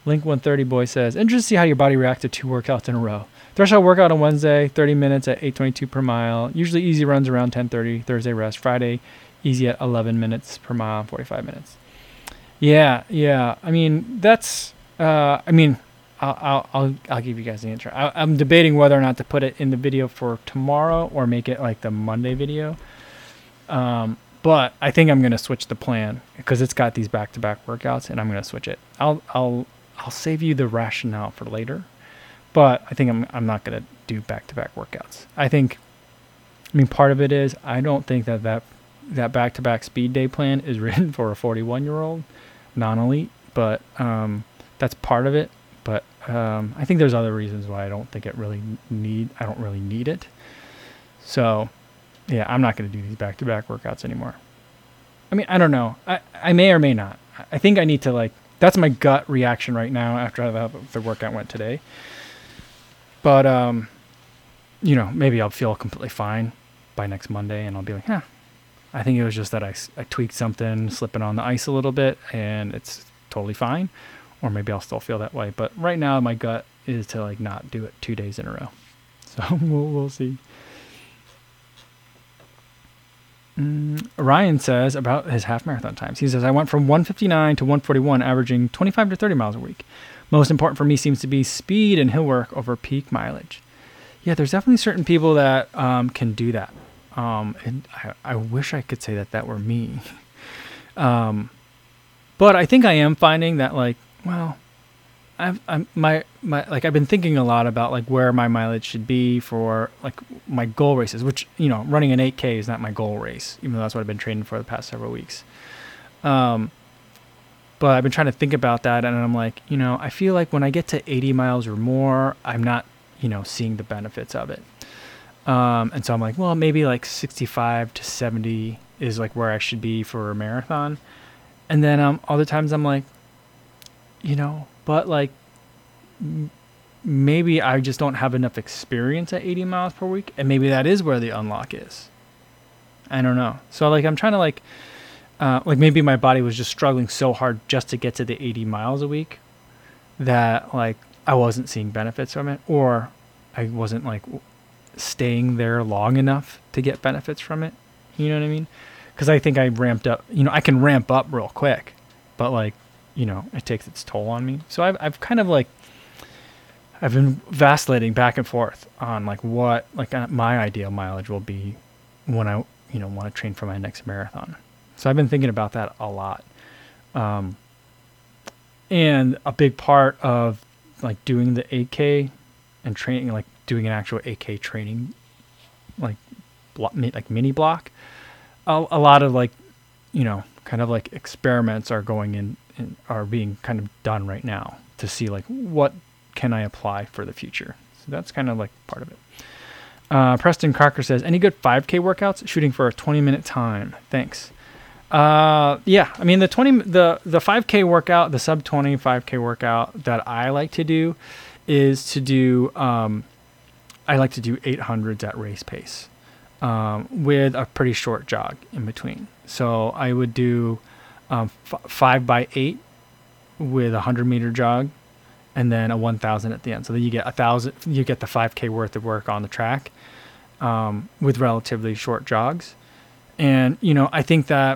Link one thirty boy says, interested to see how your body reacts to two workouts in a row. Threshold workout on Wednesday, thirty minutes at eight twenty-two per mile. Usually easy runs around ten thirty. Thursday rest. Friday, easy at eleven minutes per mile, forty-five minutes. Yeah, yeah. I mean, that's, uh, I mean, I'll, I'll, I'll, I'll give you guys the answer. I, I'm debating whether or not to put it in the video for tomorrow or make it like the Monday video. Um, but I think I'm going to switch the plan because it's got these back-to-back workouts and I'm going to switch it. I'll, I'll, I'll save you the rationale for later, but I think I'm, I'm not going to do back-to-back workouts. I think, I mean, part of it is I don't think that that, that back-to-back speed day plan is written for a forty-one year old non-elite, but, um, that's part of it. But, um, I think there's other reasons why I don't think it really need, I don't really need it. So yeah, I'm not going to do these back-to-back workouts anymore. I mean, I don't know. I, I may or may not. I think I need to like, that's my gut reaction right now after the, the workout went today. But, um, you know, maybe I'll feel completely fine by next Monday and I'll be like, huh, I think it was just that I, I tweaked something, slipping on the ice a little bit and it's totally fine. Or maybe I'll still feel that way. But right now my gut is to like not do it two days in a row. So we'll, we'll see. Mm, Ryan says about his half marathon times. He says, I went from one fifty-nine to one forty-one, averaging twenty-five to thirty miles a week. Most important for me seems to be speed and hill work over peak mileage. Yeah, there's definitely certain people that um, can do that. Um, and I, I wish I could say that that were me. um, but I think I am finding that like, well, I've, I'm my, my, like I've been thinking a lot about like where my mileage should be for like my goal races, which, you know, running an eight K is not my goal race, even though that's what I've been training for the past several weeks. Um, but I've been trying to think about that and I'm like, you know, I feel like when I get to eighty miles or more, I'm not, you know, seeing the benefits of it. Um, and so I'm like, well, maybe like sixty-five to seventy is like where I should be for a marathon. And then, um, other times I'm like, you know, but like m- maybe I just don't have enough experience at eighty miles per week. And maybe that is where the unlock is. I don't know. So like, I'm trying to like, uh, like maybe my body was just struggling so hard just to get to the eighty miles a week that like I wasn't seeing benefits from it, or I wasn't like staying there long enough to get benefits from it. You know what I mean? Because I think I ramped up, you know, I can ramp up real quick, but like, you know, it takes its toll on me. So I've, I've kind of like, I've been vacillating back and forth on like what, like uh, my ideal mileage will be when I, you know, want to train for my next marathon. So I've been thinking about that a lot. Um, and a big part of like doing the eight K and training, like doing an actual eight K training, like, blo- like mini block, a, a lot of like, you know, kind of like experiments are going in, in, are being kind of done right now to see like what can I apply for the future. So that's kind of like part of it. Uh, Preston Crocker says, any good five K workouts? Shooting for a twenty minute time. Thanks. Uh, yeah, I mean the twenty, the, the five K workout, the sub twenty five K workout that I like to do is to do, um, I like to do eight hundreds at race pace, um, with a pretty short jog in between. So I would do, um, f- five by eight with a hundred meter jog and then a one thousand at the end. So then you get a thousand, you get the five K worth of work on the track, um, with relatively short jogs. And, you know, I think that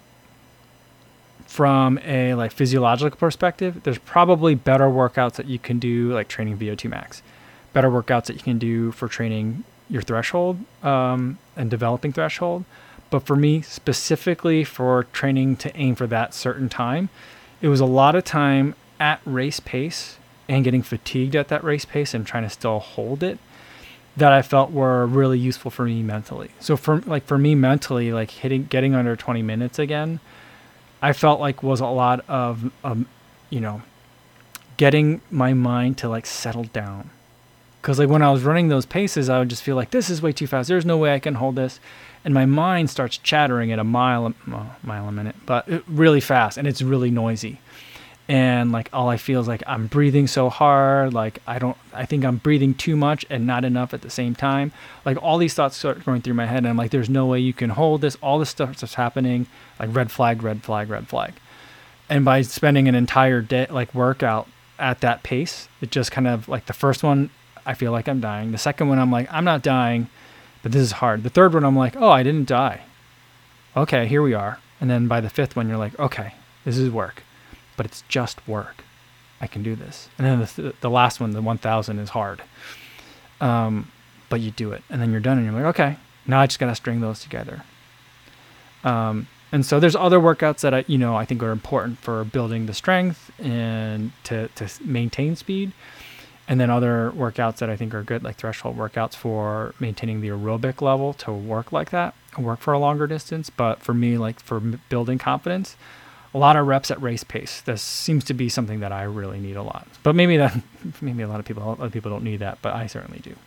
from a like physiological perspective, there's probably better workouts that you can do, like training V O two max, better workouts that you can do for training your threshold, um, and developing threshold. But for me, specifically for training to aim for that certain time, it was a lot of time at race pace and getting fatigued at that race pace and trying to still hold it that I felt were really useful for me mentally. So for like for me mentally, like hitting, getting under twenty minutes again, I felt like was a lot of, um, you know, getting my mind to like settle down. Cause like when I was running those paces, I would just feel like this is way too fast. There's no way I can hold this. And my mind starts chattering at a mile, well, mile a minute, but it, really fast. And it's really noisy. And like, all I feel is like, I'm breathing so hard. Like I don't, I think I'm breathing too much and not enough at the same time. Like all these thoughts start going through my head and I'm like, there's no way you can hold this. All this stuff that's happening, like red flag, red flag, red flag. And by spending an entire day, like workout, at that pace. It just kind of like the first one, I feel like I'm dying. The second one, I'm like, I'm not dying, but this is hard. The third one, I'm like, oh, I didn't die. Okay, here we are. And then by the fifth one, you're like, okay, this is work, but it's just work. I can do this. And then the, th- the last one, the one thousand, is hard. Um, but you do it, and then you're done, and you're like, okay, now I just got to string those together. Um, and so there's other workouts that I, you know, I think are important for building the strength and to, to maintain speed. And then other workouts that I think are good, like threshold workouts for maintaining the aerobic level to work like that, work for a longer distance. But for me, like for m- building confidence, a lot of reps at race pace. This seems to be something that I really need a lot. But maybe that, maybe a lot of people, other people don't need that, but I certainly do.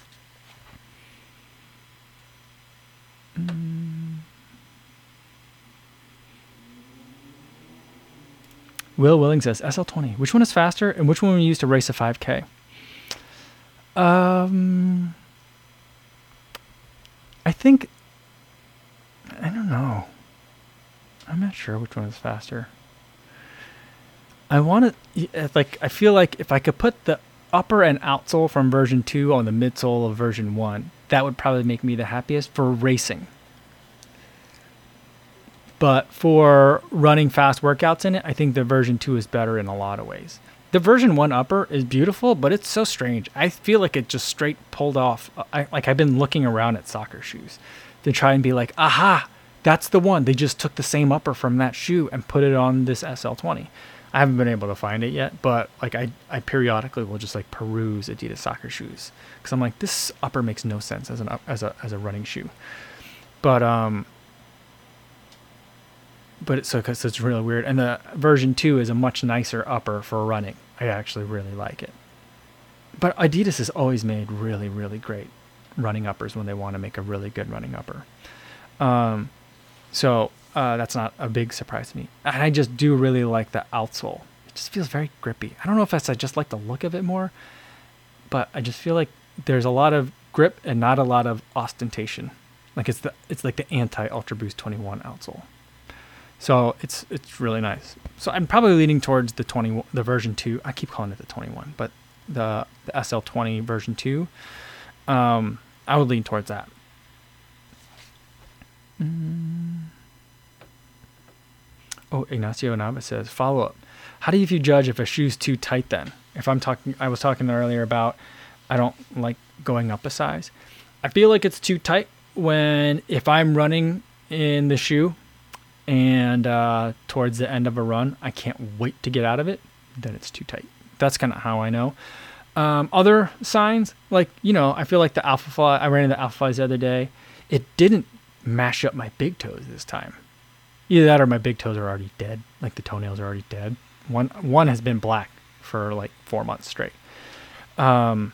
Mm. Will Willing says, S L twenty, which one is faster and which one we use to race a five K? Um, I think, I don't know. I'm not sure which one is faster. I want to, like, I feel like if I could put the upper and outsole from version two on the midsole of version one, that would probably make me the happiest for racing. But for running fast workouts in it, I think the version two is better in a lot of ways. The version one upper is beautiful, but it's so strange. I feel like it just straight pulled off. I, like I've been looking around at soccer shoes to try and be like, aha, that's the one. They just took the same upper from that shoe and put it on this S L twenty. I haven't been able to find it yet, but like I, I periodically will just like peruse Adidas soccer shoes because I'm like, this upper makes no sense as an as a as a running shoe. But um. But it's so because it's really weird. And the version two is a much nicer upper for running. I actually really like it. But Adidas has always made really, really great running uppers when they want to make a really good running upper. Um, so uh, that's not a big surprise to me. And I just do really like the outsole. It just feels very grippy. I don't know if that's I just like the look of it more, but I just feel like there's a lot of grip and not a lot of ostentation. Like it's the it's like the anti Ultra Boost twenty-one outsole. So it's it's really nice. So I'm probably leaning towards the twenty, the version two. I keep calling it the twenty-one, but the the S L twenty version two. Um, I would lean towards that. Mm. Oh, Ignacio Nava says, follow up. How do you judge if a shoe's too tight then? If I'm talking, I was talking earlier about I don't like going up a size. I feel like it's too tight when if I'm running in the shoe. And uh, towards the end of a run, I can't wait to get out of it, then it's too tight. That's kind of how I know. Um, other signs, like, you know, I feel like the Alpha Fly, I ran into the Alpha Flies the other day. It didn't mash up my big toes this time. Either that or my big toes are already dead. Like the toenails are already dead. One one has been black for like four months straight. Um,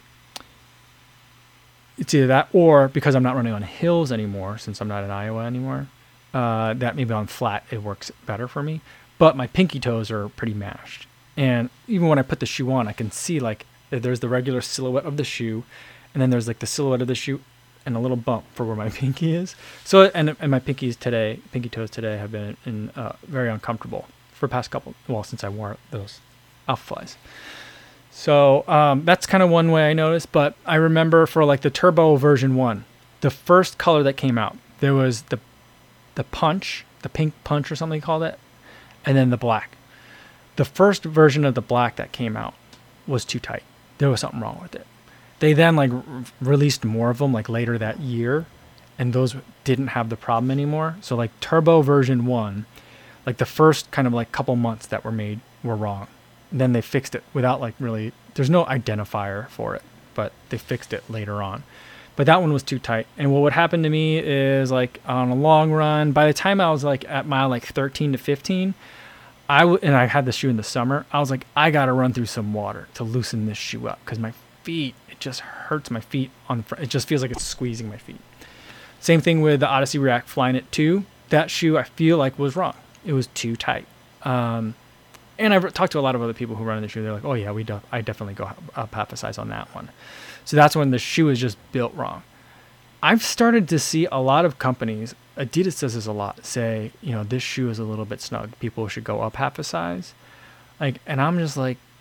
it's either that or because I'm not running on hills anymore, since I'm not in Iowa anymore. Uh, that maybe on flat, it works better for me. But my pinky toes are pretty mashed. And even when I put the shoe on, I can see like there's the regular silhouette of the shoe. And then there's like the silhouette of the shoe and a little bump for where my pinky is. So, and, and my pinkies today, pinky toes today have been in, uh, very uncomfortable for the past couple, well, since I wore those Alpha Flies. So um, that's kind of one way I noticed. But I remember for like the Turbo version one, the first color that came out, there was the the punch, the pink punch or something they called it, and then the black. The first version of the black that came out was too tight. There was something wrong with it. They then like re- released more of them like later that year, and those didn't have the problem anymore. So like Turbo version one, like the first kind of like couple months that were made were wrong. And then they fixed it without like really, there's no identifier for it, but they fixed it later on. But that one was too tight. And what would happen to me is like on a long run, by the time I was like at mile like thirteen to fifteen, I w- and I had the shoe in the summer, I was like, I got to run through some water to loosen this shoe up because my feet, it just hurts my feet on the front. It just feels like it's squeezing my feet. Same thing with the Odyssey React Flyknit two. That shoe I feel like was wrong. It was too tight. Um, and I've talked to a lot of other people who run in the shoe. They're like, oh yeah, we do- I definitely go up half a size on that one. So that's when the shoe is just built wrong. I've started to see a lot of companies, Adidas does this a lot, say, you know, this shoe is a little bit snug. People should go up half a size. Like, and I'm just like,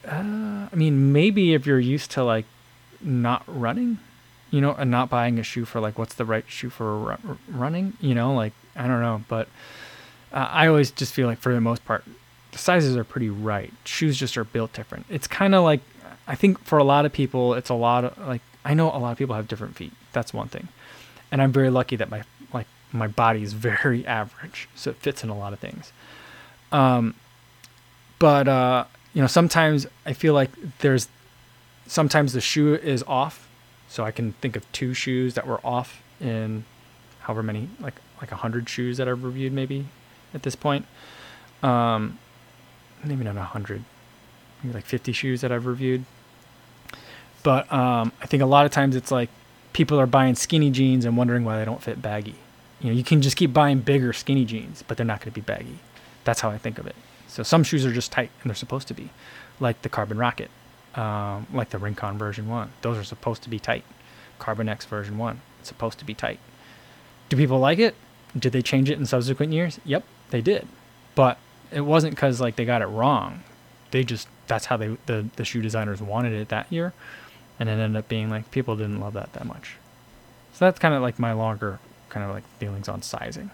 Uh, I mean, maybe if you're used to like not running, you know, and not buying a shoe for like what's the right shoe for ru- running, you know, like I don't know, but uh, I always just feel like for the most part, the sizes are pretty right. Shoes just are built different. It's kind of like I think for a lot of people, it's a lot of like I know a lot of people have different feet. That's one thing, and I'm very lucky that my like my body is very average, so it fits in a lot of things. Um, but uh, you know, sometimes I feel like there's sometimes the shoe is off. So I can think of two shoes that were off in however many, like like a hundred shoes that I've reviewed maybe at this point. Um, maybe not a hundred, maybe like fifty shoes that I've reviewed. But um, I think a lot of times it's like people are buying skinny jeans and wondering why they don't fit baggy. You know, you can just keep buying bigger skinny jeans, but they're not going to be baggy. That's how I think of it. So some shoes are just tight and they're supposed to be, like the Carbon Rocket. Um, like the Rincon version one. Those are supposed to be tight. Carbon X version one. It's supposed to be tight. Do people like it? Did they change it in subsequent years? Yep, they did. But it wasn't because like they got it wrong. They just, that's how they the, the shoe designers wanted it that year. And it ended up being like, people didn't love that that much. So that's kind of like my longer kind of like feelings on sizing.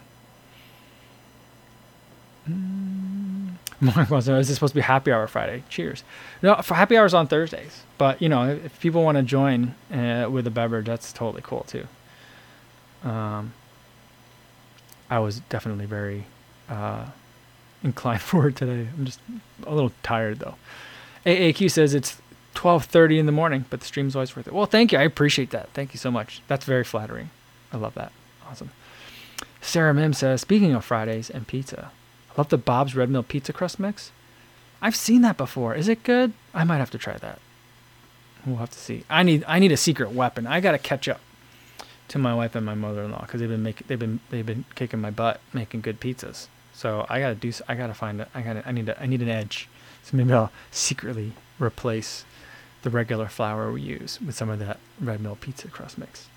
Mm. Mark wants to know, is this supposed to be happy hour Friday? Cheers. No, for happy hours on Thursdays. But, you know, if, if people want to join uh, with a beverage, that's totally cool, too. Um, I was definitely very uh, inclined for it today. I'm just a little tired, though. A A Q says it's twelve thirty in the morning, but the stream's always worth it. Well, thank you. I appreciate that. Thank you so much. That's very flattering. I love that. Awesome. Sarah Mim says, speaking of Fridays and pizza, love the Bob's Red Mill Pizza Crust Mix. I've seen that before. Is it good? I might have to try that. We'll have to see. I need I need a secret weapon. I gotta catch up to my wife and my mother-in-law because they've been making they've been they've been kicking my butt making good pizzas. So I gotta do. I gotta find it. I gotta. I need. A, I need an edge. So maybe I'll secretly replace the regular flour we use with some of that Red Mill Pizza Crust Mix.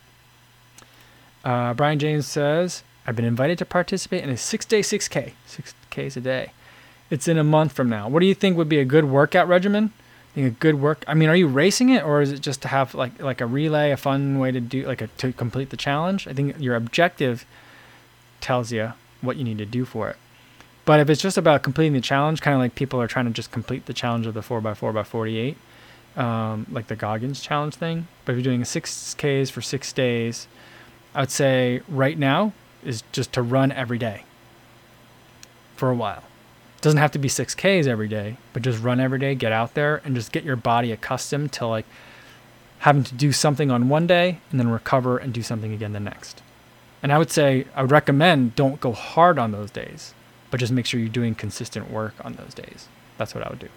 Uh, Brian James says, I've been invited to participate in a six-day six K. six Ks a day. It's in a month from now. What do you think would be a good workout regimen? I think a good work... I mean, are you racing it, or is it just to have like like a relay, a fun way to do, like a, to complete the challenge? I think your objective tells you what you need to do for it. But if it's just about completing the challenge, kind of like people are trying to just complete the challenge of the four by four by forty-eight, um, like the Goggins challenge thing. But if you're doing a six Ks for six days, I would say right now is just to run every day for a while. It doesn't have to be six Ks every day, but just run every day, get out there and just get your body accustomed to like having to do something on one day and then recover and do something again the next. And I would say, I would recommend don't go hard on those days, but just make sure you're doing consistent work on those days. That's what I would do.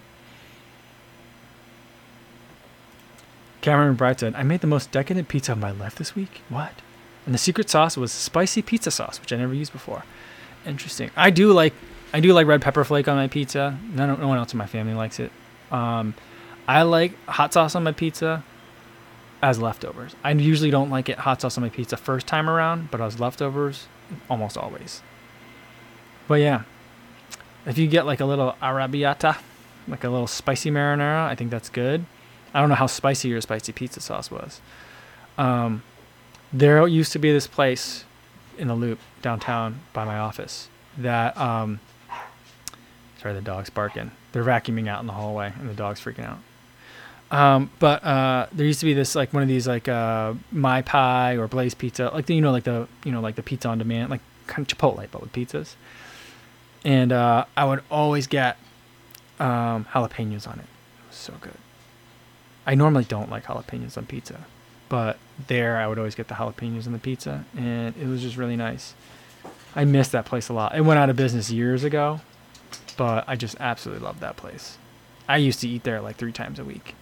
Cameron Bright said, I made the most decadent pizza of my life this week. What? And the secret sauce was spicy pizza sauce, which I never used before. Interesting. I do like I do like red pepper flake on my pizza. No, no one else in my family likes it. Um, I like hot sauce on my pizza as leftovers. I usually don't like it hot sauce on my pizza first time around, but as leftovers, almost always. But yeah, if you get like a little arrabbiata, like a little spicy marinara, I think that's good. I don't know how spicy your spicy pizza sauce was. Um, there used to be this place in the Loop downtown by my office that, um, sorry, the dog's barking. They're vacuuming out in the hallway and the dog's freaking out. Um, but uh, there used to be this like one of these like uh, My Pie or Blaze Pizza, like the, you know like the you know like the pizza on demand, like kind of Chipotle but with pizzas. And uh, I would always get um, jalapenos on it. It was so good. I normally don't like jalapenos on pizza, but there I would always get the jalapenos on the pizza, and it was just really nice. I miss that place a lot. It went out of business years ago, but I just absolutely love that place. I used to eat there like three times a week.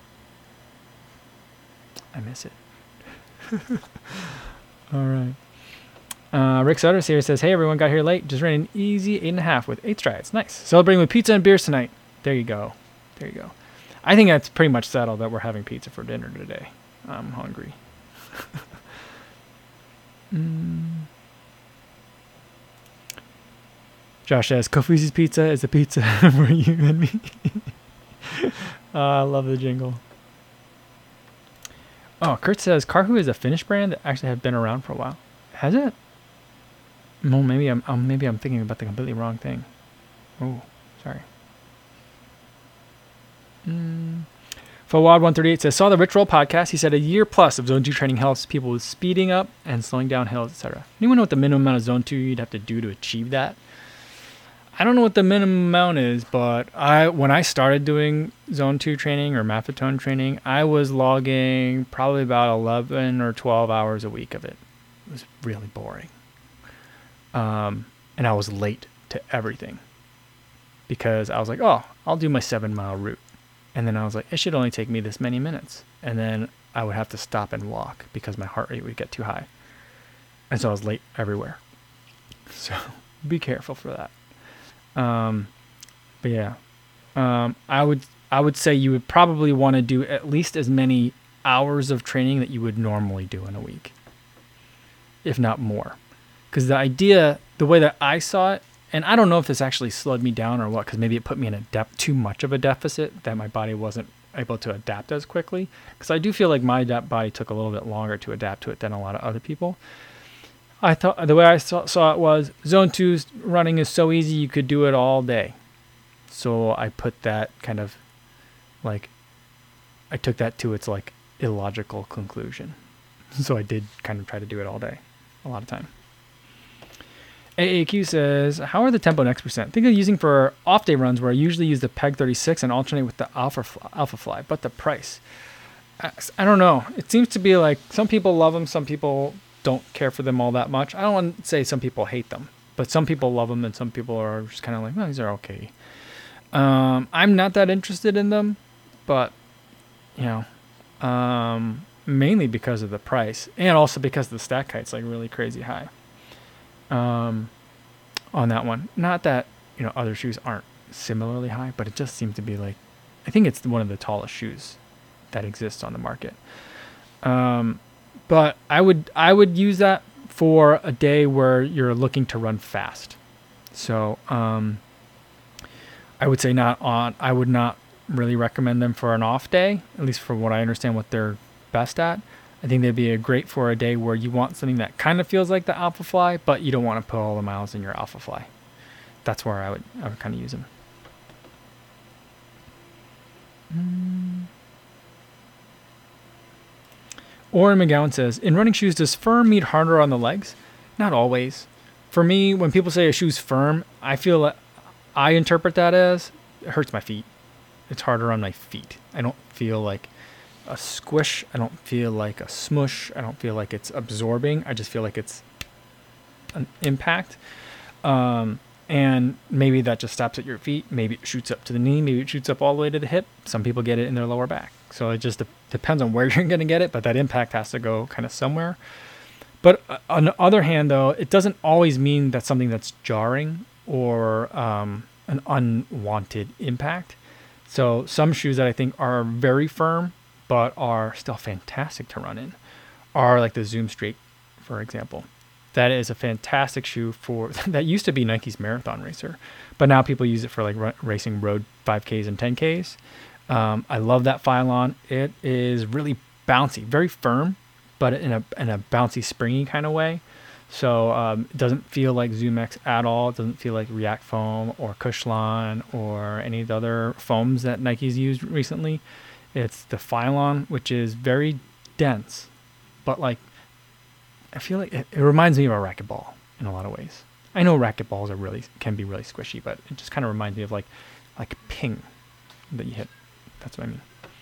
I miss it. All right. Uh, Rick Sutter here says, hey, everyone, got here late. Just ran an easy eight and a half with eight strides. Nice. Celebrating with pizza and beers tonight. There you go. There you go. I think that's pretty much settled that we're having pizza for dinner today. I'm hungry. mm. Josh says, Kofuzi's Pizza is a pizza for you and me. uh, I love the jingle. Oh, Kurt says Karhu is a Finnish brand that actually have been around for a while. Has it? No, maybe I'm um, maybe I'm thinking about the completely wrong thing. Oh, sorry. Mm. Fawad one thirty-eight says, saw the Rich Roll podcast. He said a year plus of Zone two training helps people with speeding up and slowing down hills, et cetera. Anyone know what the minimum amount of Zone two you'd have to do to achieve that? I don't know what the minimum amount is, but I when I started doing Zone two training or Maffetone training, I was logging probably about eleven or twelve hours a week of it. It was really boring. Um, and I was late to everything because I was like, oh, I'll do my seven mile route. And then I was like, it should only take me this many minutes. And then I would have to stop and walk because my heart rate would get too high. And so I was late everywhere. So be careful for that. Um, but yeah, um, I would, I would say you would probably want to do at least as many hours of training that you would normally do in a week, if not more. Because the idea, the way that I saw it, and I don't know if this actually slowed me down or what, because maybe it put me in a def- too much of a deficit that my body wasn't able to adapt as quickly. Because I do feel like my adapt body took a little bit longer to adapt to it than a lot of other people. I thought the way I saw, saw it was Zone two's running is so easy you could do it all day. So I put that kind of like, I took that to its like illogical conclusion. So I did kind of try to do it all day, a lot of time. A A Q says, how are the Tempo Next percent? Think of using for off day runs where I usually use the Peg thirty-six and alternate with the Alpha Fly, Alpha Fly, but the price. I, I don't know. It seems to be like some people love them, some people don't care for them all that much. I don't want to say some people hate them, but some people love them and some people are just kind of like, well, these are okay. Um, I'm not that interested in them, but, you know, um, mainly because of the price and also because the stack height's like really crazy high. Um, on that one, not that, you know, other shoes aren't similarly high, but it just seems to be like, I think it's one of the tallest shoes that exists on the market. Um, but I would, I would use that for a day where you're looking to run fast. So, um, I would say not on, I would not really recommend them for an off day, at least for what I understand what they're best at. I think they'd be a great for a day where you want something that kind of feels like the Alpha Fly, but you don't want to put all the miles in your Alpha Fly. That's where I would I would kind of use them. Mm. Oren McGowan says, in running shoes, does firm mean harder on the legs? Not always. For me, when people say a shoe's firm, I feel that I interpret that as it hurts my feet. It's harder on my feet. I don't feel like a squish. I don't feel like a smush. I don't feel like it's absorbing. I just feel like it's an impact. Um, and maybe that just stops at your feet. Maybe it shoots up to the knee. Maybe it shoots up all the way to the hip. Some people get it in their lower back. So it just de- depends on where you're going to get it, but that impact has to go kind of somewhere. But uh, on the other hand, though, it doesn't always mean that something that's jarring or um, an unwanted impact. So some shoes that I think are very firm but are still fantastic to run in are like the Zoom Streak, for example. That is a fantastic shoe for, that used to be Nike's Marathon Racer, but now people use it for like r- racing road five Ks and ten Ks. Um, I love that Phylon. It is really bouncy, very firm, but in a in a bouncy, springy kind of way. So um, it doesn't feel like ZoomX at all. It doesn't feel like React Foam or Cushlon or any of the other foams that Nike's used recently. It's the Phylon, which is very dense, but like, I feel like it, it reminds me of a racquetball in a lot of ways. I know racquetballs are really, can be really squishy, but it just kind of reminds me of like, like a ping that you hit. That's what I mean.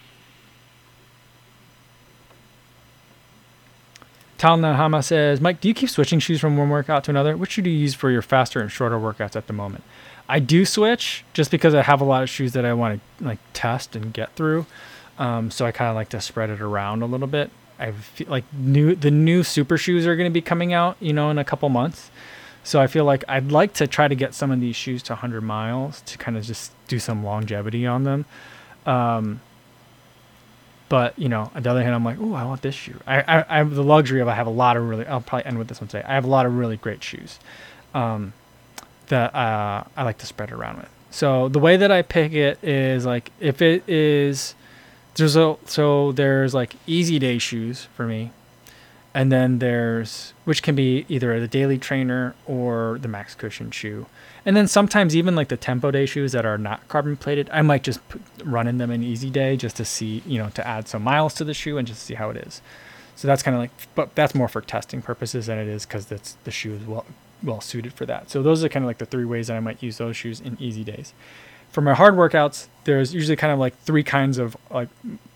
Tal Nahama says, Mike, do you keep switching shoes from one workout to another? Which shoe do you use for your faster and shorter workouts at the moment? I do switch just because I have a lot of shoes that I want to like test and get through. Um, so I kind of like to spread it around a little bit. I feel like new the new super shoes are going to be coming out, you know, in a couple months. So I feel like I'd like to try to get some of these shoes to one hundred miles to kind of just do some longevity on them. Um, but you know, on the other hand, I'm like, oh, I want this shoe. I, I I have the luxury of I have a lot of really. I'll probably end with this one today. I have a lot of really great shoes um, that uh, I like to spread around with. So the way that I pick it is like if it is there's a so there's like easy day shoes for me, and then there's which can be either the daily trainer or the max cushion shoe, and then sometimes even like the tempo day shoes that are not carbon plated, I might just put, run in them in easy day just to see, you know, to add some miles to the shoe and just see how it is. So that's kind of like, but that's more for testing purposes than it is because that's the shoe is well well suited for that. So those are kind of like the three ways that I might use those shoes in easy days. For my hard workouts, there's usually kind of like three kinds of like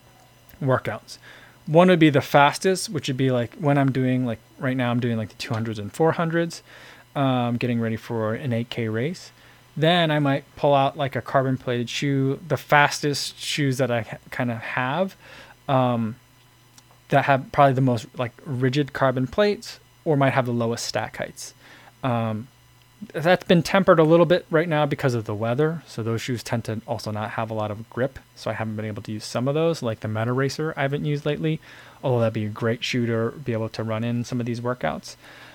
workouts. One would be the fastest, which would be like when I'm doing like right now I'm doing like the two hundreds and four hundreds, um, getting ready for an eight K race. Then I might pull out like a carbon plated shoe, the fastest shoes that I ha- kind of have, um, that have probably the most like rigid carbon plates or might have the lowest stack heights. Um, that's been tempered a little bit right now because of the weather. So those shoes tend to also not have a lot of grip. So I haven't been able to use some of those, like the Meta Racer I haven't used lately, although that'd be a great shoe to be able to run in some of these workouts.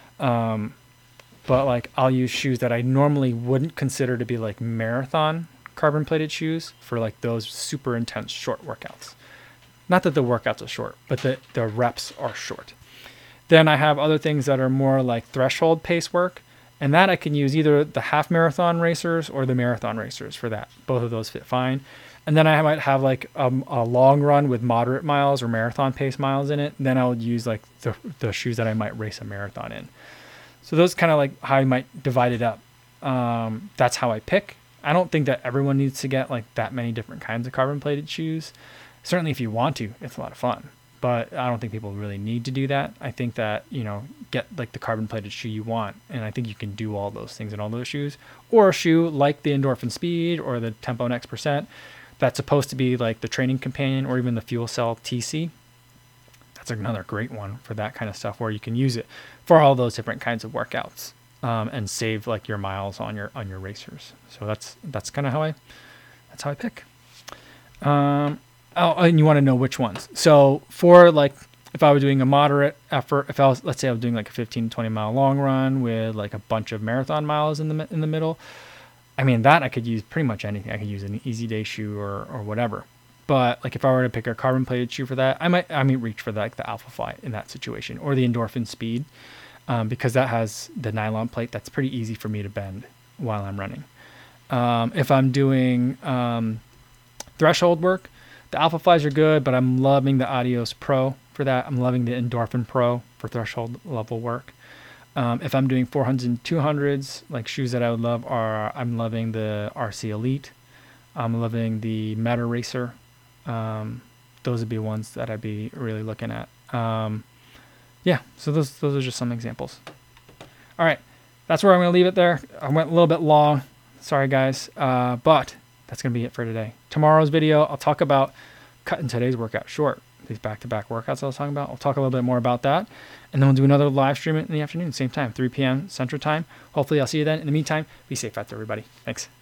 Um, but like I'll use shoes that I normally wouldn't consider to be like marathon carbon plated shoes for like those super intense short workouts. Not that the workouts are short, but the, the reps are short. Then I have other things that are more like threshold pace work, and that I can use either the half marathon racers or the marathon racers for that. Both of those fit fine. And then I might have like um, a long run with moderate miles or marathon pace miles in it. Then I would use like the, the shoes that I might race a marathon in. So those kind of like how I might divide it up. Um, that's how I pick. I don't think that everyone needs to get like that many different kinds of carbon plated shoes. Certainly if you want to, it's a lot of fun. But I don't think people really need to do that. I think that, you know, get like the carbon plated shoe you want. And I think you can do all those things in all those shoes. Or a shoe like the Endorphin Speed or the Tempo Next Percent that's supposed to be like the training companion or even the Fuel Cell T C. That's another great one for that kind of stuff where you can use it for all those different kinds of workouts, um, and save like your miles on your on your racers. So that's that's kind of how I that's how I pick. Um, Oh, and you want to know which ones. So for like, if I was doing a moderate effort, if I was, let's say I was doing like a fifteen to twenty mile long run with like a bunch of marathon miles in the in the middle, I mean, that I could use pretty much anything. I could use an easy day shoe or, or whatever. But like if I were to pick a carbon plated shoe for that, I might, I might reach for like the Alphafly in that situation or the Endorphin Speed, um, because that has the nylon plate. That's pretty easy for me to bend while I'm running. Um, if I'm doing, um, threshold work, the Alphaflies are good, but I'm loving the Adios Pro for that. I'm loving the Endorphin Pro for threshold level work. Um, if I'm doing four hundreds and two hundreds, like shoes that I would love are, I'm loving the R C Elite. I'm loving the Meta Racer. Um, those would be ones that I'd be really looking at. Um, yeah, so those those are just some examples. All right, that's where I'm going to leave it there. I went a little bit long. Sorry, guys. Uh, but that's going to be it for today. Tomorrow's video, I'll talk about cutting today's workout short. These back-to-back workouts I was talking about. I'll talk a little bit more about that. And then we'll do another live stream in the afternoon, same time, three p.m. Central Time. Hopefully I'll see you then. In the meantime, be safe out there, everybody. Thanks.